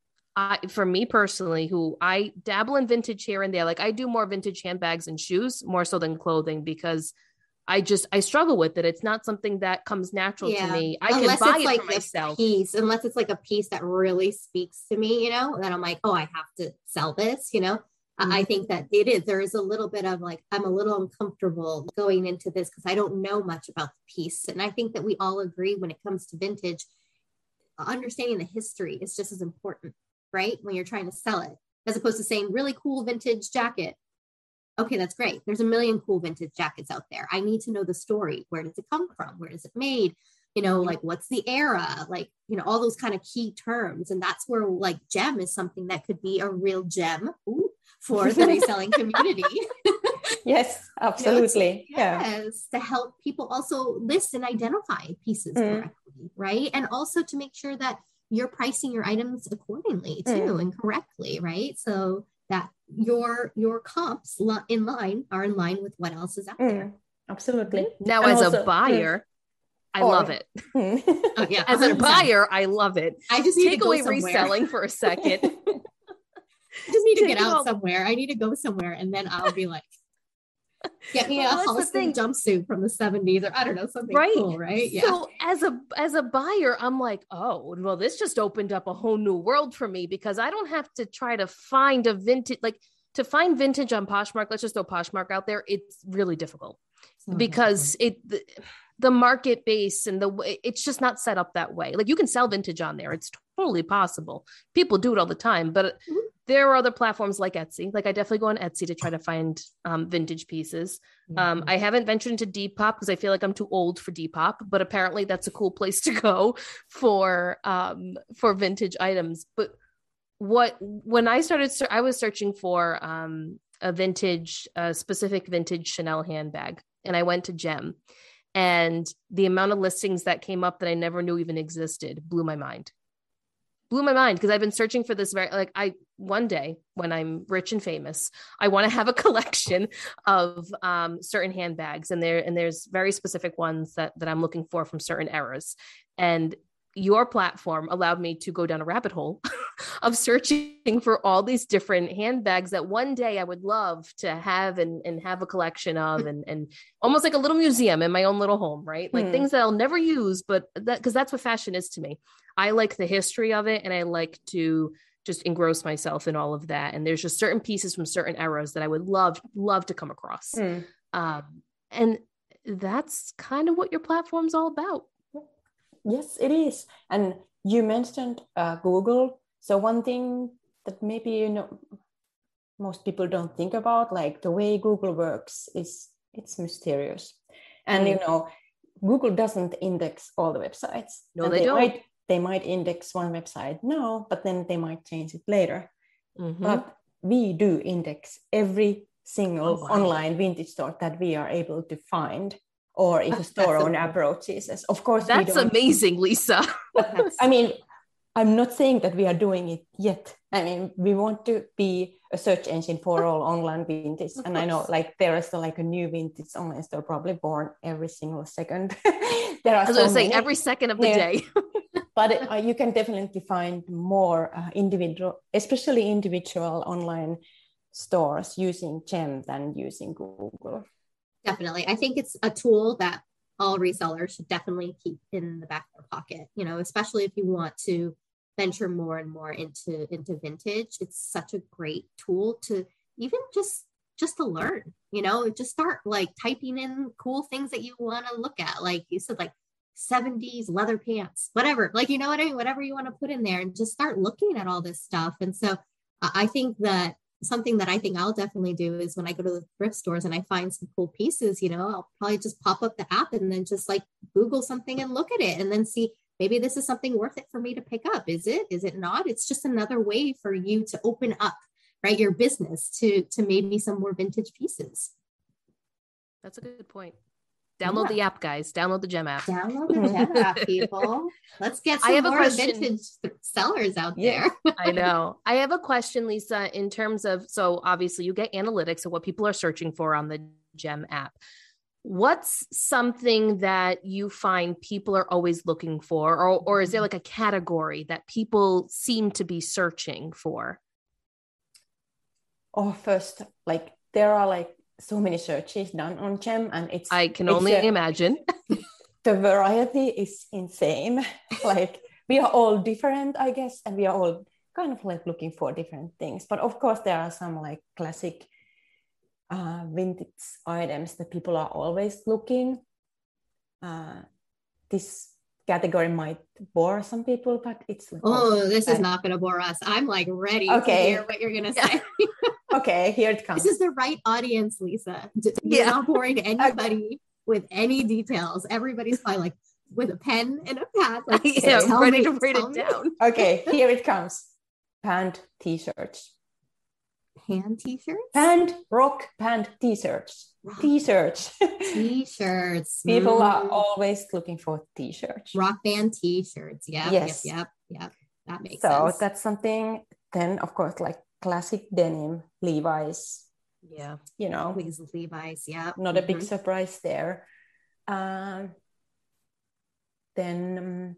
I, for me personally, who I dabble in vintage here and there, like I do more vintage handbags and shoes more so than clothing, because I just, I struggle with it. It's not something that comes natural yeah. to me. I unless can buy it's it like for myself. Piece, unless it's like a piece that really speaks to me, you know, then I'm like, oh, I have to sell this, you know. Mm-hmm. I think that it is, there is a little bit of like, I'm a little uncomfortable going into this because I don't know much about the piece. And I think that we all agree when it comes to vintage, understanding the history is just as important, right? When you're trying to sell it, as opposed to saying really cool vintage jacket. Okay, that's great. There's a million cool vintage jackets out there. I need to know the story. Where does it come from? Where is it made? You know, like what's the era? Like, you know, all those kind of key terms. And that's where like gem is something that could be a real gem ooh, for the reselling community. Yes, absolutely. You know, yes, yeah. To help people also list and identify pieces mm. correctly, right? And also to make sure that you're pricing your items accordingly too mm. and correctly, right? So that your your comps in line are in line with what else is out mm, there. Absolutely. Now, and as also, a buyer, mm, I or, love it. Mm. Oh, yeah, as a buyer, I love it. I just need take to away somewhere. reselling for a second. I just need to get out all... somewhere. I need to go somewhere, and then I'll be like, get me well, a Halston jumpsuit from the seventies, or I don't know, something right. cool, right? Yeah. So as a as a buyer, I'm like, oh, well, this just opened up a whole new world for me, because I don't have to try to find a vintage, like to find vintage on Poshmark. Let's just throw Poshmark out there. It's really difficult so because difficult. it. The, the market base and the way it's just not set up that way. Like you can sell vintage on there. It's totally possible. People do it all the time, but mm-hmm. there are other platforms like Etsy. Like I definitely go on Etsy to try to find um, vintage pieces. Mm-hmm. Um, I haven't ventured into Depop because I feel like I'm too old for Depop, but apparently that's a cool place to go for, um, for vintage items. But what, when I started, I was searching for um, a vintage, a specific vintage Chanel handbag. And I went to Gem. And the amount of listings that came up that I never knew even existed blew my mind. Blew my mind because I've been searching for this very, like I, one day when I'm rich and famous, I want to have a collection of um, certain handbags, and there, and there's very specific ones that, that I'm looking for from certain eras. And your platform allowed me to go down a rabbit hole of searching for all these different handbags that one day I would love to have and, and have a collection of, and, and almost like a little museum in my own little home, right? Like mm. things that I'll never use, but that, because that's what fashion is to me. I like the history of it, and I like to just engross myself in all of that. And there's just certain pieces from certain eras that I would love, love to come across. Mm. Um, and that's kind of what your platform's all about. Yes, it is. And you mentioned uh, Google. So one thing that maybe, you know, most people don't think about, like the way Google works is it's mysterious. And, mm. you know, Google doesn't index all the websites. No, and they, they don't. Might, they might index one website now, but then they might change it later. Mm-hmm. But we do index every single oh, wow. online vintage store that we are able to find. Or if a store owner approaches us. Of course, that's we don't. Amazing, Lisa. I mean, I'm not saying that we are doing it yet. I mean, we want to be a search engine for all online vintage. And I know like there is like a new vintage online store probably born every single second. There are I was so going to say every second of the yeah. day. But it, uh, you can definitely find more uh, individual, especially individual online stores using Gem than using Google. Definitely. I think it's a tool that all resellers should definitely keep in the back of their pocket, you know, especially if you want to venture more and more into, into vintage. It's such a great tool to even just, just to learn, you know, just start like typing in cool things that you want to look at. Like you said, like seventies leather pants, whatever, like, you know what I mean? Whatever you want to put in there, and just start looking at all this stuff. And so uh, I think that something that I think I'll definitely do is when I go to the thrift stores and I find some cool pieces, you know, I'll probably just pop up the app and then just like Google something and look at it and then see, maybe this is something worth it for me to pick up. Is it, is it not? It's just another way for you to open up, right, your business to, to maybe some more vintage pieces. That's a good point. Download yeah. the app, guys. Download the Gem app. Download the Gem app, people. Let's get some I have more a question. vintage sellers out yeah, there. I know. I have a question, Lisa, in terms of, so obviously you get analytics of what people are searching for on the Gem app. What's something that you find people are always looking for? Or, or is there like a category that people seem to be searching for? Oh, first, like there are like so many searches done on Gem, and it's I can it's only a, imagine. The variety is insane. Like we are all different, I guess, and we are all kind of like looking for different things. But of course, there are some like classic uh, vintage items that people are always looking. Uh, this category might bore some people, but it's like, oh, this is not going to bore us. I'm like ready okay. to hear what you're going to say. Okay, here it comes. This is the right audience, Lisa. You're yeah. not boring anybody okay. with any details. Everybody's probably like with a pen and a pad, like yeah, so ready me, to write it me. down. Okay, here it comes. Pant t-shirts. Pant t-shirts? Pant, rock pant t-shirts. Rock. T-shirts. T-shirts. People mm. are always looking for t-shirts. Rock band t-shirts. Yep, yes. yep, yep, yep. That makes so sense. So that's something. Then, of course, like classic denim, Levi's. Yeah. You know. Please, Levi's, yeah. Not mm-hmm. a big surprise there. Um, then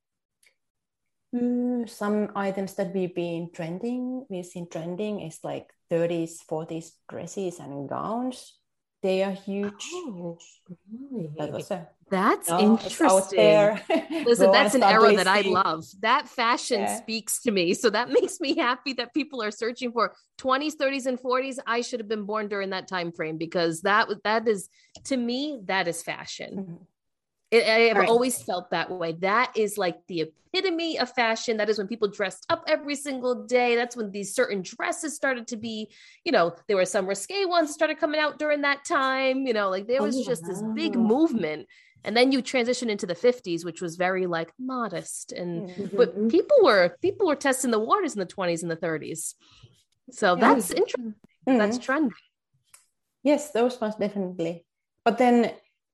um, some items that we've been trending, we've seen trending is like thirties, forties dresses and gowns. They are huge. Oh, really? That was a, that's no, interesting. Listen, that's an era that I love. That fashion yeah. speaks to me. So that makes me happy that people are searching for twenties, thirties, and forties. I should have been born during that time frame, because that that is, to me, that is fashion. Mm-hmm. It, I've Right. always felt that way. That is like the epitome of fashion. That is when people dressed up every single day. That's when these certain dresses started to be, you know, there were some risque ones that started coming out during that time. You know, like there was Oh, just this big wow. movement. And then you transition into the fifties, which was very like modest. And Mm. but Mhm. people were people were testing the waters in the twenties and the thirties. So Yeah. that's interesting. Mm. That's trending. Yes, those ones definitely. But then,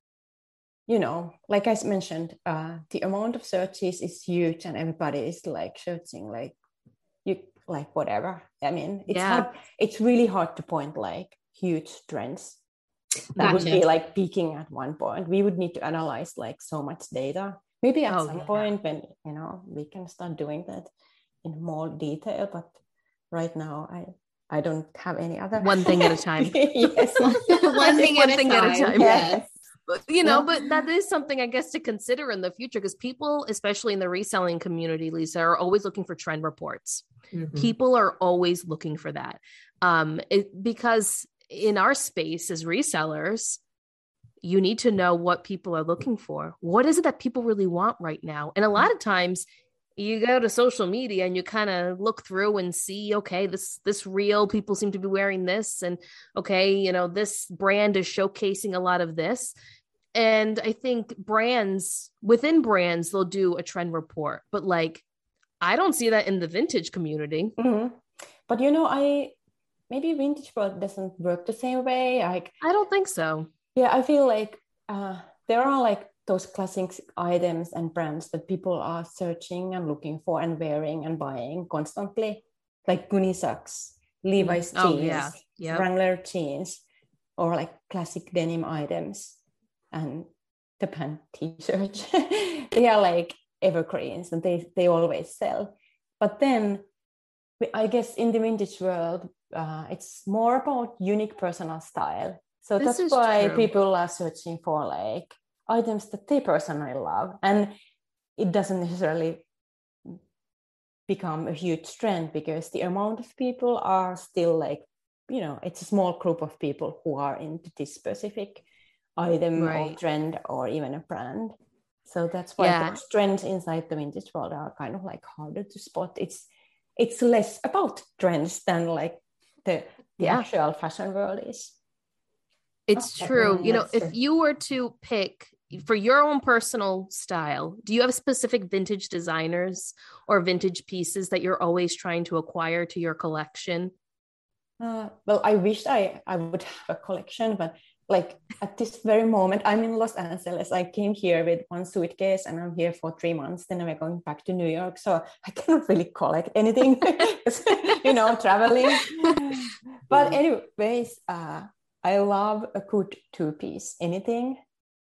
you know, like I mentioned, uh, the amount of searches is huge, and everybody is like searching, like you, like whatever. I mean, it's Yeah. hard. It's really hard to point like huge trends that would Gotcha. be like peaking at one point. We would need to analyze like so much data. Maybe at Oh, some yeah. point when, you know, we can start doing that in more detail. But right now, I I don't have any other. One thing at a time. Yes. One thing, One at, thing a at a time. time. Yes. But, you know, Yeah. but that is something I guess to consider in the future, because people, especially in the reselling community, Lisa, are always looking for trend reports. Mhm. People are always looking for that. Um, it, because in our space as resellers, you need to know what people are looking for. What is it that people really want right now? And a lot of times you go to social media and you kind of look through and see, okay, this, this reel, people seem to be wearing this. And okay, you know, this brand is showcasing a lot of this. And I think brands within brands, they'll do a trend report, but like, I don't see that in the vintage community. Mhm. But you know, I maybe vintage world doesn't work the same way. Like, I don't think so. yeah, I feel like uh, there are like those classic items and brands that people are searching and looking for and wearing and buying constantly, like Guni socks, Levi's Oh, jeans, yeah. Yep. Wrangler jeans, or like classic denim items and the pant t-shirts. They are like evergreens and they, they always sell. But then I guess in the vintage world, uh, it's more about unique personal style. So This that's is why true. people are searching for like items that they personally love. And it doesn't necessarily become a huge trend because the amount of people are still like, you know, it's a small group of people who are into this specific item or Right. trend or even a brand. So that's why Yeah. those trends inside the vintage world are kind of like harder to spot. It's it's less about trends than like the the Yeah. actual fashion world is. It's Oh, true. definitely, You know, that's if true. you were to pick for your own personal style, do you have specific vintage designers or vintage pieces that you're always trying to acquire to your collection? Uh, well, I wish I, I would have a collection, but like at this very moment, I'm in Los Angeles. I came here with one suitcase and I'm here for three months. Then I'm going back to New York. So I cannot really collect anything, you know, traveling. But anyways, uh, I love a good two-piece, anything.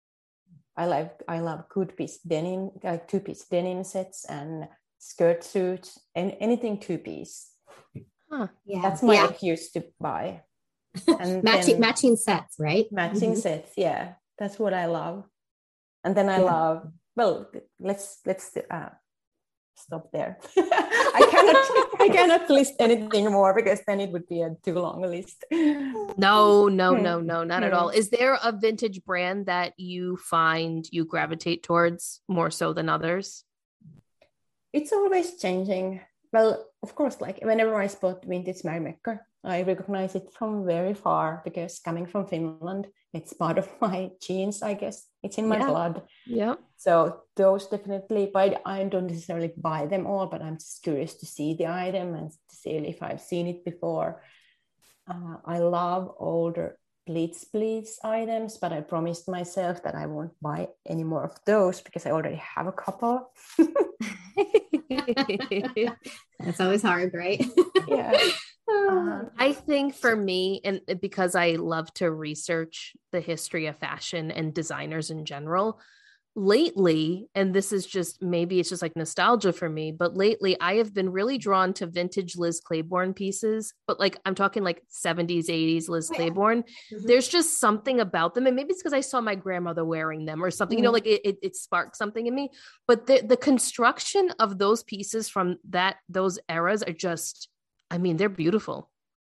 I like I love good piece denim, like two-piece denim sets and skirt suits and anything two-piece. Huh. Yeah. That's my yeah. excuse to buy. And matching then matching sets, right? matching Mhm. sets, yeah, that's what I love. And then I Yeah. love, well, let's let's uh, stop there. I cannot I cannot list anything more because then it would be a too long a list. No, no, Hmm. no, no, not at Hmm. all. Is there a vintage brand that you find you gravitate towards more so than others? It's always changing. Well, of course, like whenever I spot vintage Marimekko, I recognize it from very far because coming from Finland, it's part of my genes, I guess. It's in my Yeah. blood. Yeah. So those definitely, but I don't necessarily buy them all, but I'm just curious to see the item and to see if I've seen it before. Uh, I love older pleats pleats items, but I promised myself that I won't buy any more of those because I already have a couple. That's always hard, right? Yeah. Uh, I think for me, and because I love to research the history of fashion and designers in general, lately, and this is just maybe it's just like nostalgia for me, but lately I have been really drawn to vintage Liz Claiborne pieces, but like I'm talking like seventies, eighties Liz Oh, yeah. Claiborne. Mhm. There's just something about them, and maybe it's because I saw my grandmother wearing them or something, you know, Mhm. like it, it, it sparked something in me. But the the construction of those pieces from that those eras are just, I mean, they're beautiful.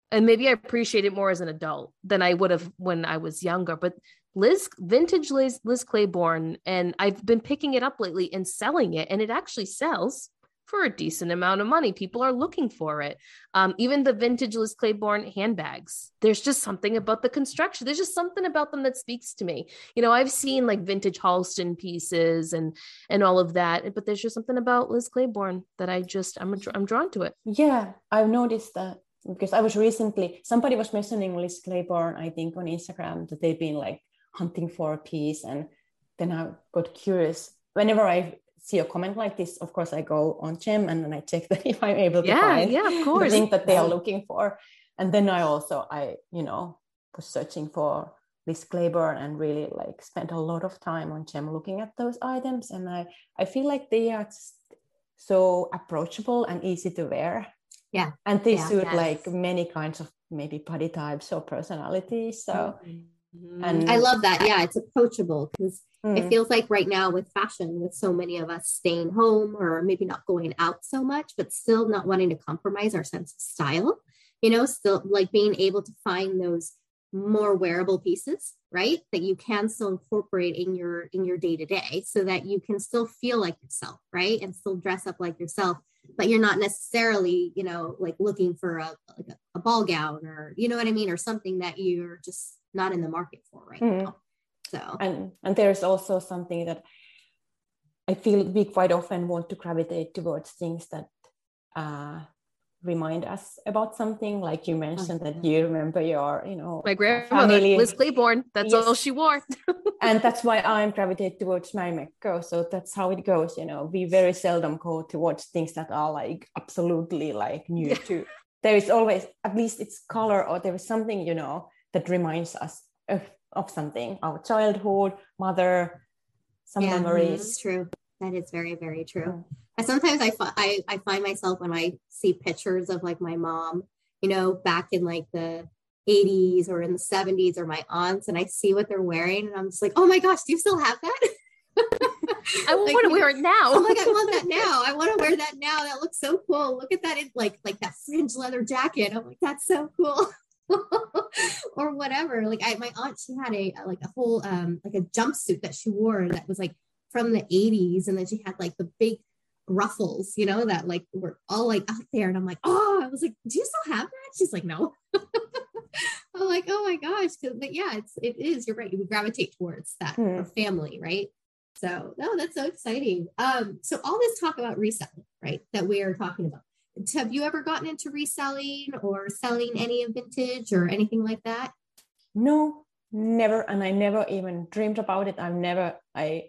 and maybe I appreciate it more as an adult than I would have when I was younger. But Liz, vintage Liz, Liz Claiborne, and I've been picking it up lately and selling it, and it actually sells for a decent amount of money. People are looking for it. Um, even the vintage Liz Claiborne handbags, there's just something about the construction. There's just something about them that speaks to me. You know, I've seen like vintage Halston pieces and and all of that, but there's just something about Liz Claiborne that I just, I'm, I'm drawn to it. Yeah, I've noticed that because I was recently, somebody was mentioning Liz Claiborne, I think on Instagram, that they've been like hunting for a piece. And then I got curious. Whenever I see a comment like this, of course I go on Gem and then I check that if I'm able to yeah, find yeah, of course. the thing that they are looking for. And then I also, I, you know, was searching for Liz Claiborne and really like spent a lot of time on Gem looking at those items. And I, I feel like they are just so approachable and easy to wear. Yeah. And they yeah, suit yes. like many kinds of maybe body types or personalities. So, Mm-hmm. and I love that. Yeah, it's approachable because mm. it feels like right now with fashion, with so many of us staying home or maybe not going out so much, but still not wanting to compromise our sense of style, you know, still like being able to find those more wearable pieces, right? That you can still incorporate in your in your day to day so that you can still feel like yourself, right? And still dress up like yourself, but you're not necessarily, you know, like looking for a, like a, a ball gown or, you know what I mean? Or something that you're just not in the market for right mm. now. So, and, and there's also something that I feel we quite often want to gravitate towards things that uh, remind us about something, like you mentioned that you remember your, you know, my grandmother, family. Liz Claiborne, that's yes. all she wore. And that's why I'm gravitate towards Mary McCoo. So that's how it goes, you know, we very seldom go towards things that are like absolutely like new yeah. to. There is always, at least it's color or there is something, you know, that reminds us of, of something, our childhood, mother, some yeah, memories. That's true. That is very, very true. And sometimes I, I, I find myself when I see pictures of like my mom, you know, back in like the eighties or in the seventies or my aunts, and I see what they're wearing and I'm just like, oh my gosh, do you still have that? I like, want to wear it now. I'm like, I want that now. I want to wear that now. That looks so cool. Look at that. It's like, like that fringe leather jacket. I'm like, that's so cool. Or whatever. Like I, my aunt, she had a like a whole um like a jumpsuit that she wore that was like from the eighties, and then she had like the big ruffles, you know, that like were all like out there. And I'm like, oh, I was like, do you still have that? She's like, no. I'm like, oh my gosh. But yeah, it's it is. You're right. You would gravitate towards that hmm. family, right? So no, that's so exciting. Um, so all this talk about reselling, right? That we are talking about. Have you ever gotten into reselling or selling any of vintage or anything like that? No, never. And I never even dreamed about it. I've never, I,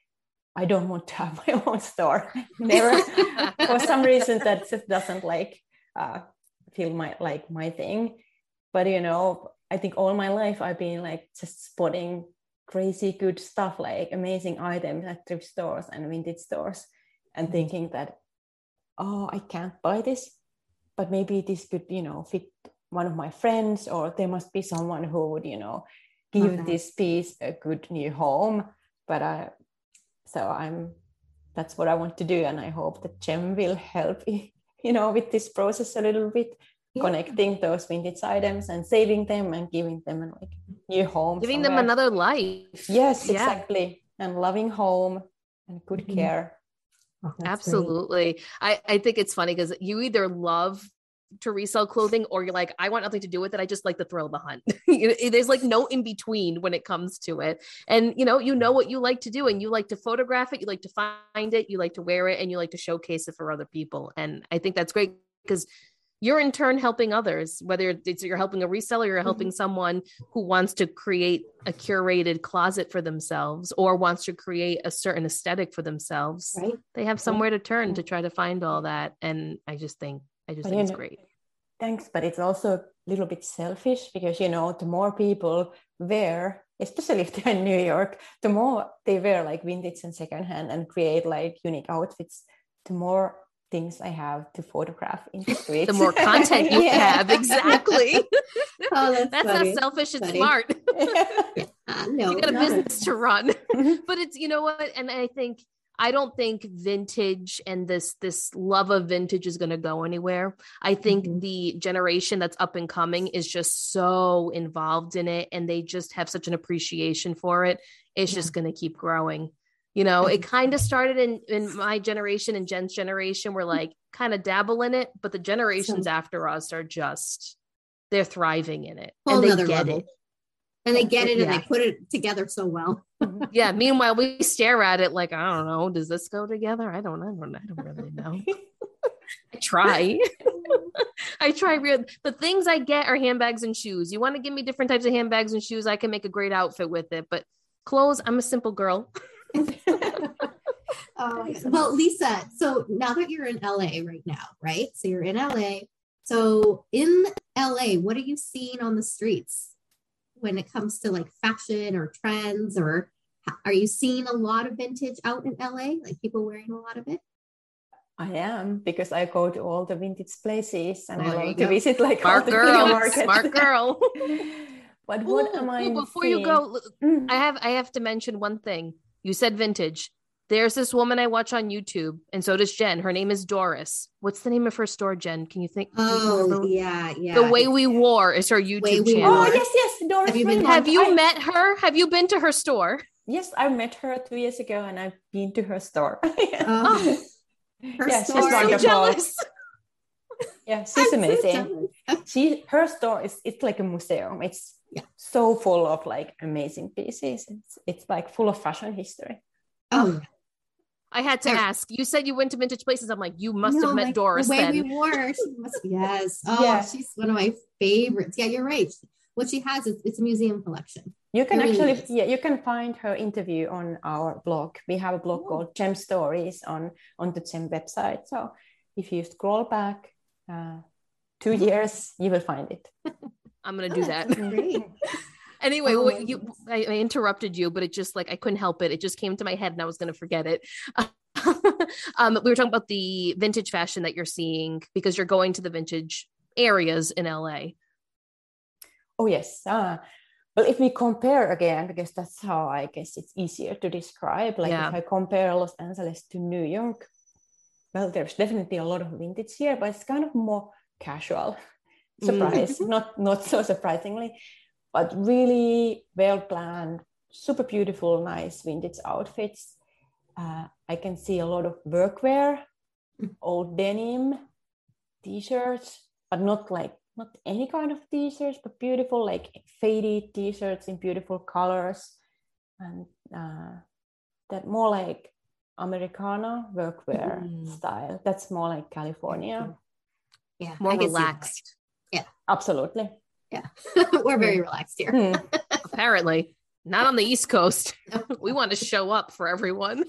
I don't want to have my own store. Never. For some reason that just doesn't like uh, feel my, like my thing. But, you know, I think all my life I've been like just spotting crazy good stuff, like amazing items at thrift stores and vintage stores, and thinking that, oh, I can't buy this, but maybe this could, you know, fit one of my friends, or there must be someone who would, you know, give okay. this piece a good new home. But I, so I'm, that's what I want to do. And I hope that Gem will help, you know, with this process a little bit, yeah. connecting those vintage items and saving them and giving them a like new home. Giving somewhere. them another life. Yes, yeah. exactly. And loving home and good mm-hmm. care. Oh, absolutely. I, I think it's funny because you either love to resell clothing or you're like, I want nothing to do with it. I just like the thrill of the hunt. There's like no in between when it comes to it. And, you know, you know what you like to do, and you like to photograph it. You like to find it. You like to wear it, and you like to showcase it for other people. And I think that's great because you're in turn helping others, whether it's you're helping a reseller, you're helping mm-hmm. someone who wants to create a curated closet for themselves or wants to create a certain aesthetic for themselves. Right. They have somewhere to turn to try to find all that. And I just think, I just but think it's know, great. Thanks. But it's also a little bit selfish because, you know, the more people wear, especially if they're in New York, the more they wear like vintage and secondhand and create like unique outfits, the more things I have to photograph in the streets. The more content you yeah. have, exactly. Oh, that's that's funny. not selfish, it's funny. Smart. Yeah. Uh, no, you got a business it. to run. But it's, you know what, and I think I don't think vintage and this this love of vintage is going to go anywhere. I think mm-hmm. the generation that's up and coming is just so involved in it, and they just have such an appreciation for it. It's yeah. just going to keep growing. You know, it kind of started in, in my generation and Jen's generation. We're like kind of dabble in it, but the generations so, after us are just, they're thriving in it. And they get level. it. And they get it yeah. and they put it together so well. Yeah. Meanwhile, we stare at it like, I don't know, does this go together? I don't know. I don't, I don't really know. I try. I try real. The things I get are handbags and shoes. You want to give me different types of handbags and shoes, I can make a great outfit with it. But clothes, I'm a simple girl. uh, well, Lisa, so now that you're in L A right now, right? So you're in L A. So in L A, what are you seeing on the streets when it comes to like fashion or trends, or are you seeing a lot of vintage out in L A? Like people wearing a lot of it? I am, because I go to all the vintage places and oh, I love to visit like smart all the girl, markets. Smart girl. But what ooh, am I ooh, before seeing? you go, mm. I have I have to mention one thing. You said vintage. There's this woman I watch on YouTube, and so does Jen. Her name is Doris. What's the name of her store, Jen? Can you think? Oh, you yeah, yeah. The Way We Wore is her YouTube channel. Oh, yes, yes. Doris. Have you, been, have you I, met her? Have you been to her store? Yes, I met her two years ago, and I've been to her store. Oh, her yeah, store. She's I'm so jealous. Yeah, she's I'm amazing. So she, her store is it's like a museum. It's yeah. so full of like amazing pieces. It's it's like full of fashion history. Oh, I had to ask. You said you went to vintage places. I'm like, you must no, have met like Doris. The Way then. We Wore. She must. Yes. Oh, yeah. She's one of my favorites. Yeah, you're right. What she has is it's a museum collection. You can really actually, is. yeah, you can find her interview on our blog. We have a blog oh. called Gem Stories on on the Gem website. So if you scroll back uh, two years, you will find it. I'm gonna do oh, that. Great. Anyway, oh, well, you, I, I interrupted you, but it just like I couldn't help it. It just came to my head, and I was gonna forget it. um, we were talking about the vintage fashion that you're seeing because you're going to the vintage areas in L A. Oh yes. Uh, well, if we compare again, because that's how I guess it's easier to describe. Like yeah. if I compare Los Angeles to New York, well, there's definitely a lot of vintage here, but it's kind of more casual. Surprise, mm. not not so surprisingly, but really well planned, super beautiful, nice vintage outfits. Uh, I can see a lot of workwear, old denim, t-shirts, but not like not any kind of t-shirts, but beautiful like faded t-shirts in beautiful colors, and uh, that more like Americana workwear mm. style. That's more like California. Yeah, more relaxed. Yeah, absolutely. Yeah, we're very relaxed here. Hmm. Apparently, not on the East Coast. We want to show up for everyone.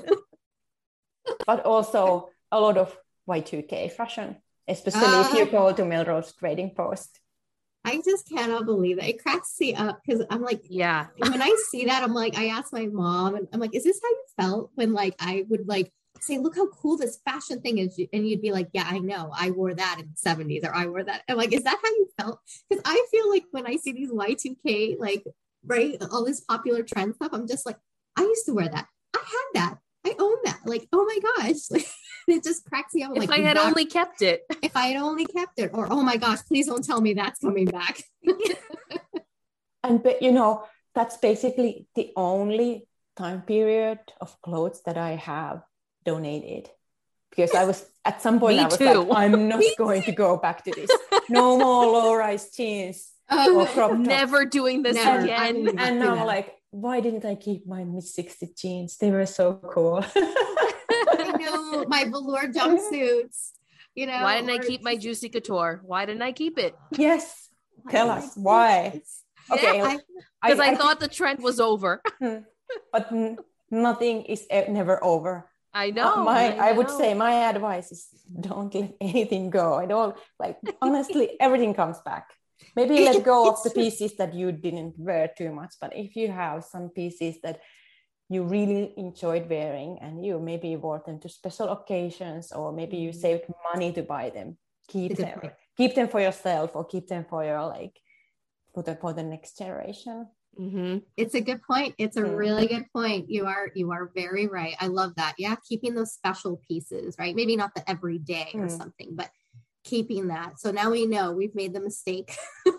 But also a lot of Y two K fashion, especially uh, if you go to Melrose Trading Post. I just cannot believe it. It cracks me up because I'm like, yeah. When I see that, I'm like, I asked my mom, and I'm like, is this how you felt when like I would like say, look how cool this fashion thing is, and you'd be like, yeah, I know, I wore that in the seventies, or I wore that. I'm like, is that how you felt? Because I feel like when I see these Y two K, like, right, all this popular trend stuff, I'm just like, I used to wear that. I had that. I own that. Like, oh my gosh. Like, it just cracks me up. I'm if like, I had only kept it. If I had only kept it. Or, oh my gosh, please don't tell me that's coming back. And, but you know, that's basically the only time period of clothes that I have donated, because I was at some point Me I was too. like, I'm not going to go back to this. No more low-rise jeans. Oh, or crop tops. Never doing this Never. again. And, and now I'm like, why didn't I keep my mid sixties jeans? They were so cool. I know, my velour jumpsuits. You know, why didn't or... I keep my Juicy Couture? Why didn't I keep it? Yes, tell us why. Okay, because yeah, I, I, I, I thought the trend was over. But n- nothing is e- never over. I know. Uh, my, I know. I would say my advice is don't let anything go. I don't like, honestly, everything comes back. Maybe let go of the pieces that you didn't wear too much. But if you have some pieces that you really enjoyed wearing and you maybe wore them to special occasions, or maybe you saved money to buy them, keep it's them. Keep them for yourself, or keep them for your like for the for the next generation. Mm-hmm. It's a good point. It's a Mm. really good point. You are you are very right. I love that. Yeah, keeping those special pieces, right? Maybe not the everyday or Mm. something, but keeping that. So now we know we've made the mistake.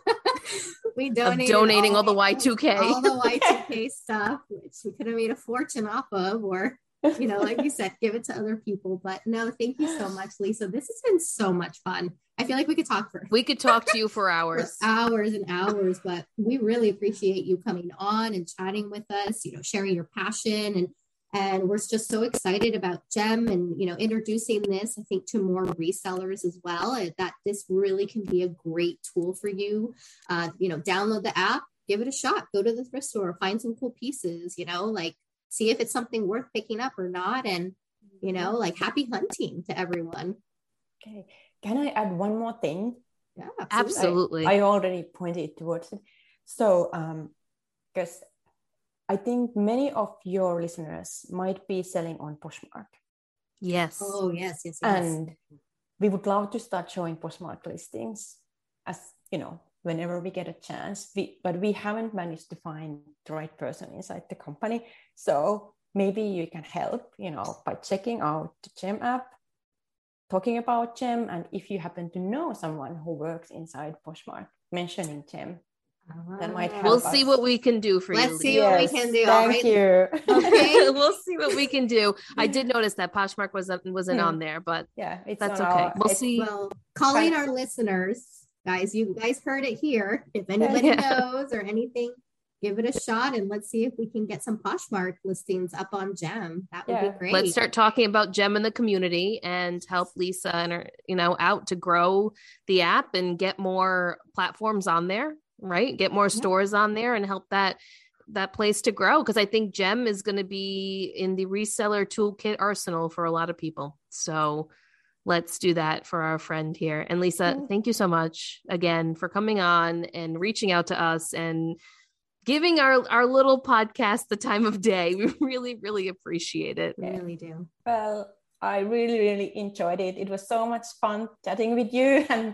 We Of donated donating all, all, the Y two K. all the Y two K stuff, which we could have made a fortune off of, or you know, like you said, give it to other people. But no, thank you so much, Lisa. This has been so much fun. I feel like we could talk for We could talk to you for for hours. hours and hours, but we really appreciate you coming on and chatting with us, you know, sharing your passion, and and we're just so excited about GEM and, you know, introducing this, I think, to more resellers as well, and that this really can be a great tool for you. Uh, you know, download the app, give it a shot, go to the thrift store, find some cool pieces, you know, like see if it's something worth picking up or not. And, you know, like happy hunting to everyone. Okay. Can I add one more thing? Yeah, Absolutely. I, I already pointed towards it. So, um, because I think many of your listeners might be selling on Poshmark. Yes. Oh, yes, yes, yes. And we would love to start showing Poshmark listings as, you know, whenever we get a chance. We, but we haven't managed to find the right person inside the company. So maybe you can help, you know, by checking out the GEM app, talking about GEM, and if you happen to know someone who works inside Poshmark, mentioning GEM. That might help We'll us. see what we can do for Let's you. see Lisa. what we Yes, can do. All thank right. you. Okay. We'll see what we can do. I did notice that Poshmark wasn't wasn't Hmm. on there, but Yeah, it's that's on okay. our- We'll it's- see. Well, calling Kind- our listeners, guys, you guys heard it here. If anybody Yeah. knows or anything, give it a shot and let's see if we can get some Poshmark listings up on GEM. That would Yeah. be great. Let's start talking about GEM in the community and help Lisa and her, you know, out to grow the app and get more platforms on there, right? Get more stores on there and help that that place to grow. Because I think GEM is going to be in the reseller toolkit arsenal for a lot of people. So let's do that for our friend here. And Lisa, Yeah. thank you so much again for coming on and reaching out to us and giving our, our little podcast the time of day. We really, really appreciate it. We really do. Well, I really, really enjoyed it. It was so much fun chatting with you, and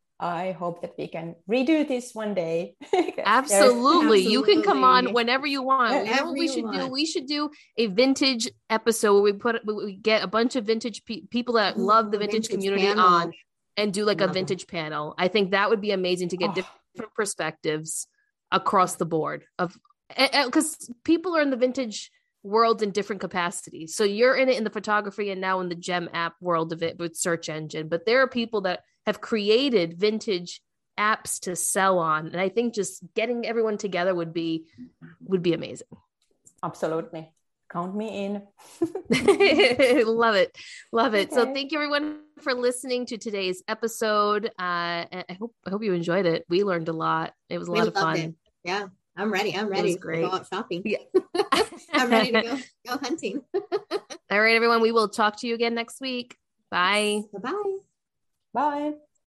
I hope that we can redo this one day. Absolutely. You can come on Absolutely. whenever you want. You know Whenever what we you should do? want. We should do a vintage episode where we put we get a bunch of vintage pe- people that Ooh, love the a vintage, vintage community panel. on and do like a Love it. vintage panel. I think that would be amazing to get Oh. different perspectives across the board of because people are in the vintage world in different capacities. So you're in it in the photography and now in the GEM app world of it with search engine, but there are people that have created vintage apps to sell on. And I think just getting everyone together would be, would be amazing. Absolutely. Count me in. Love it. Love it. So Okay. thank you everyone for listening to today's episode. Uh, and I hope, I hope you enjoyed it. We learned a lot. It was a We lot of loved fun. it. Yeah, I'm ready. I'm was ready to great. go out shopping. Yeah. I'm ready to go, go hunting. All right, everyone. We will talk to you again next week. Bye. Bye-bye. Bye.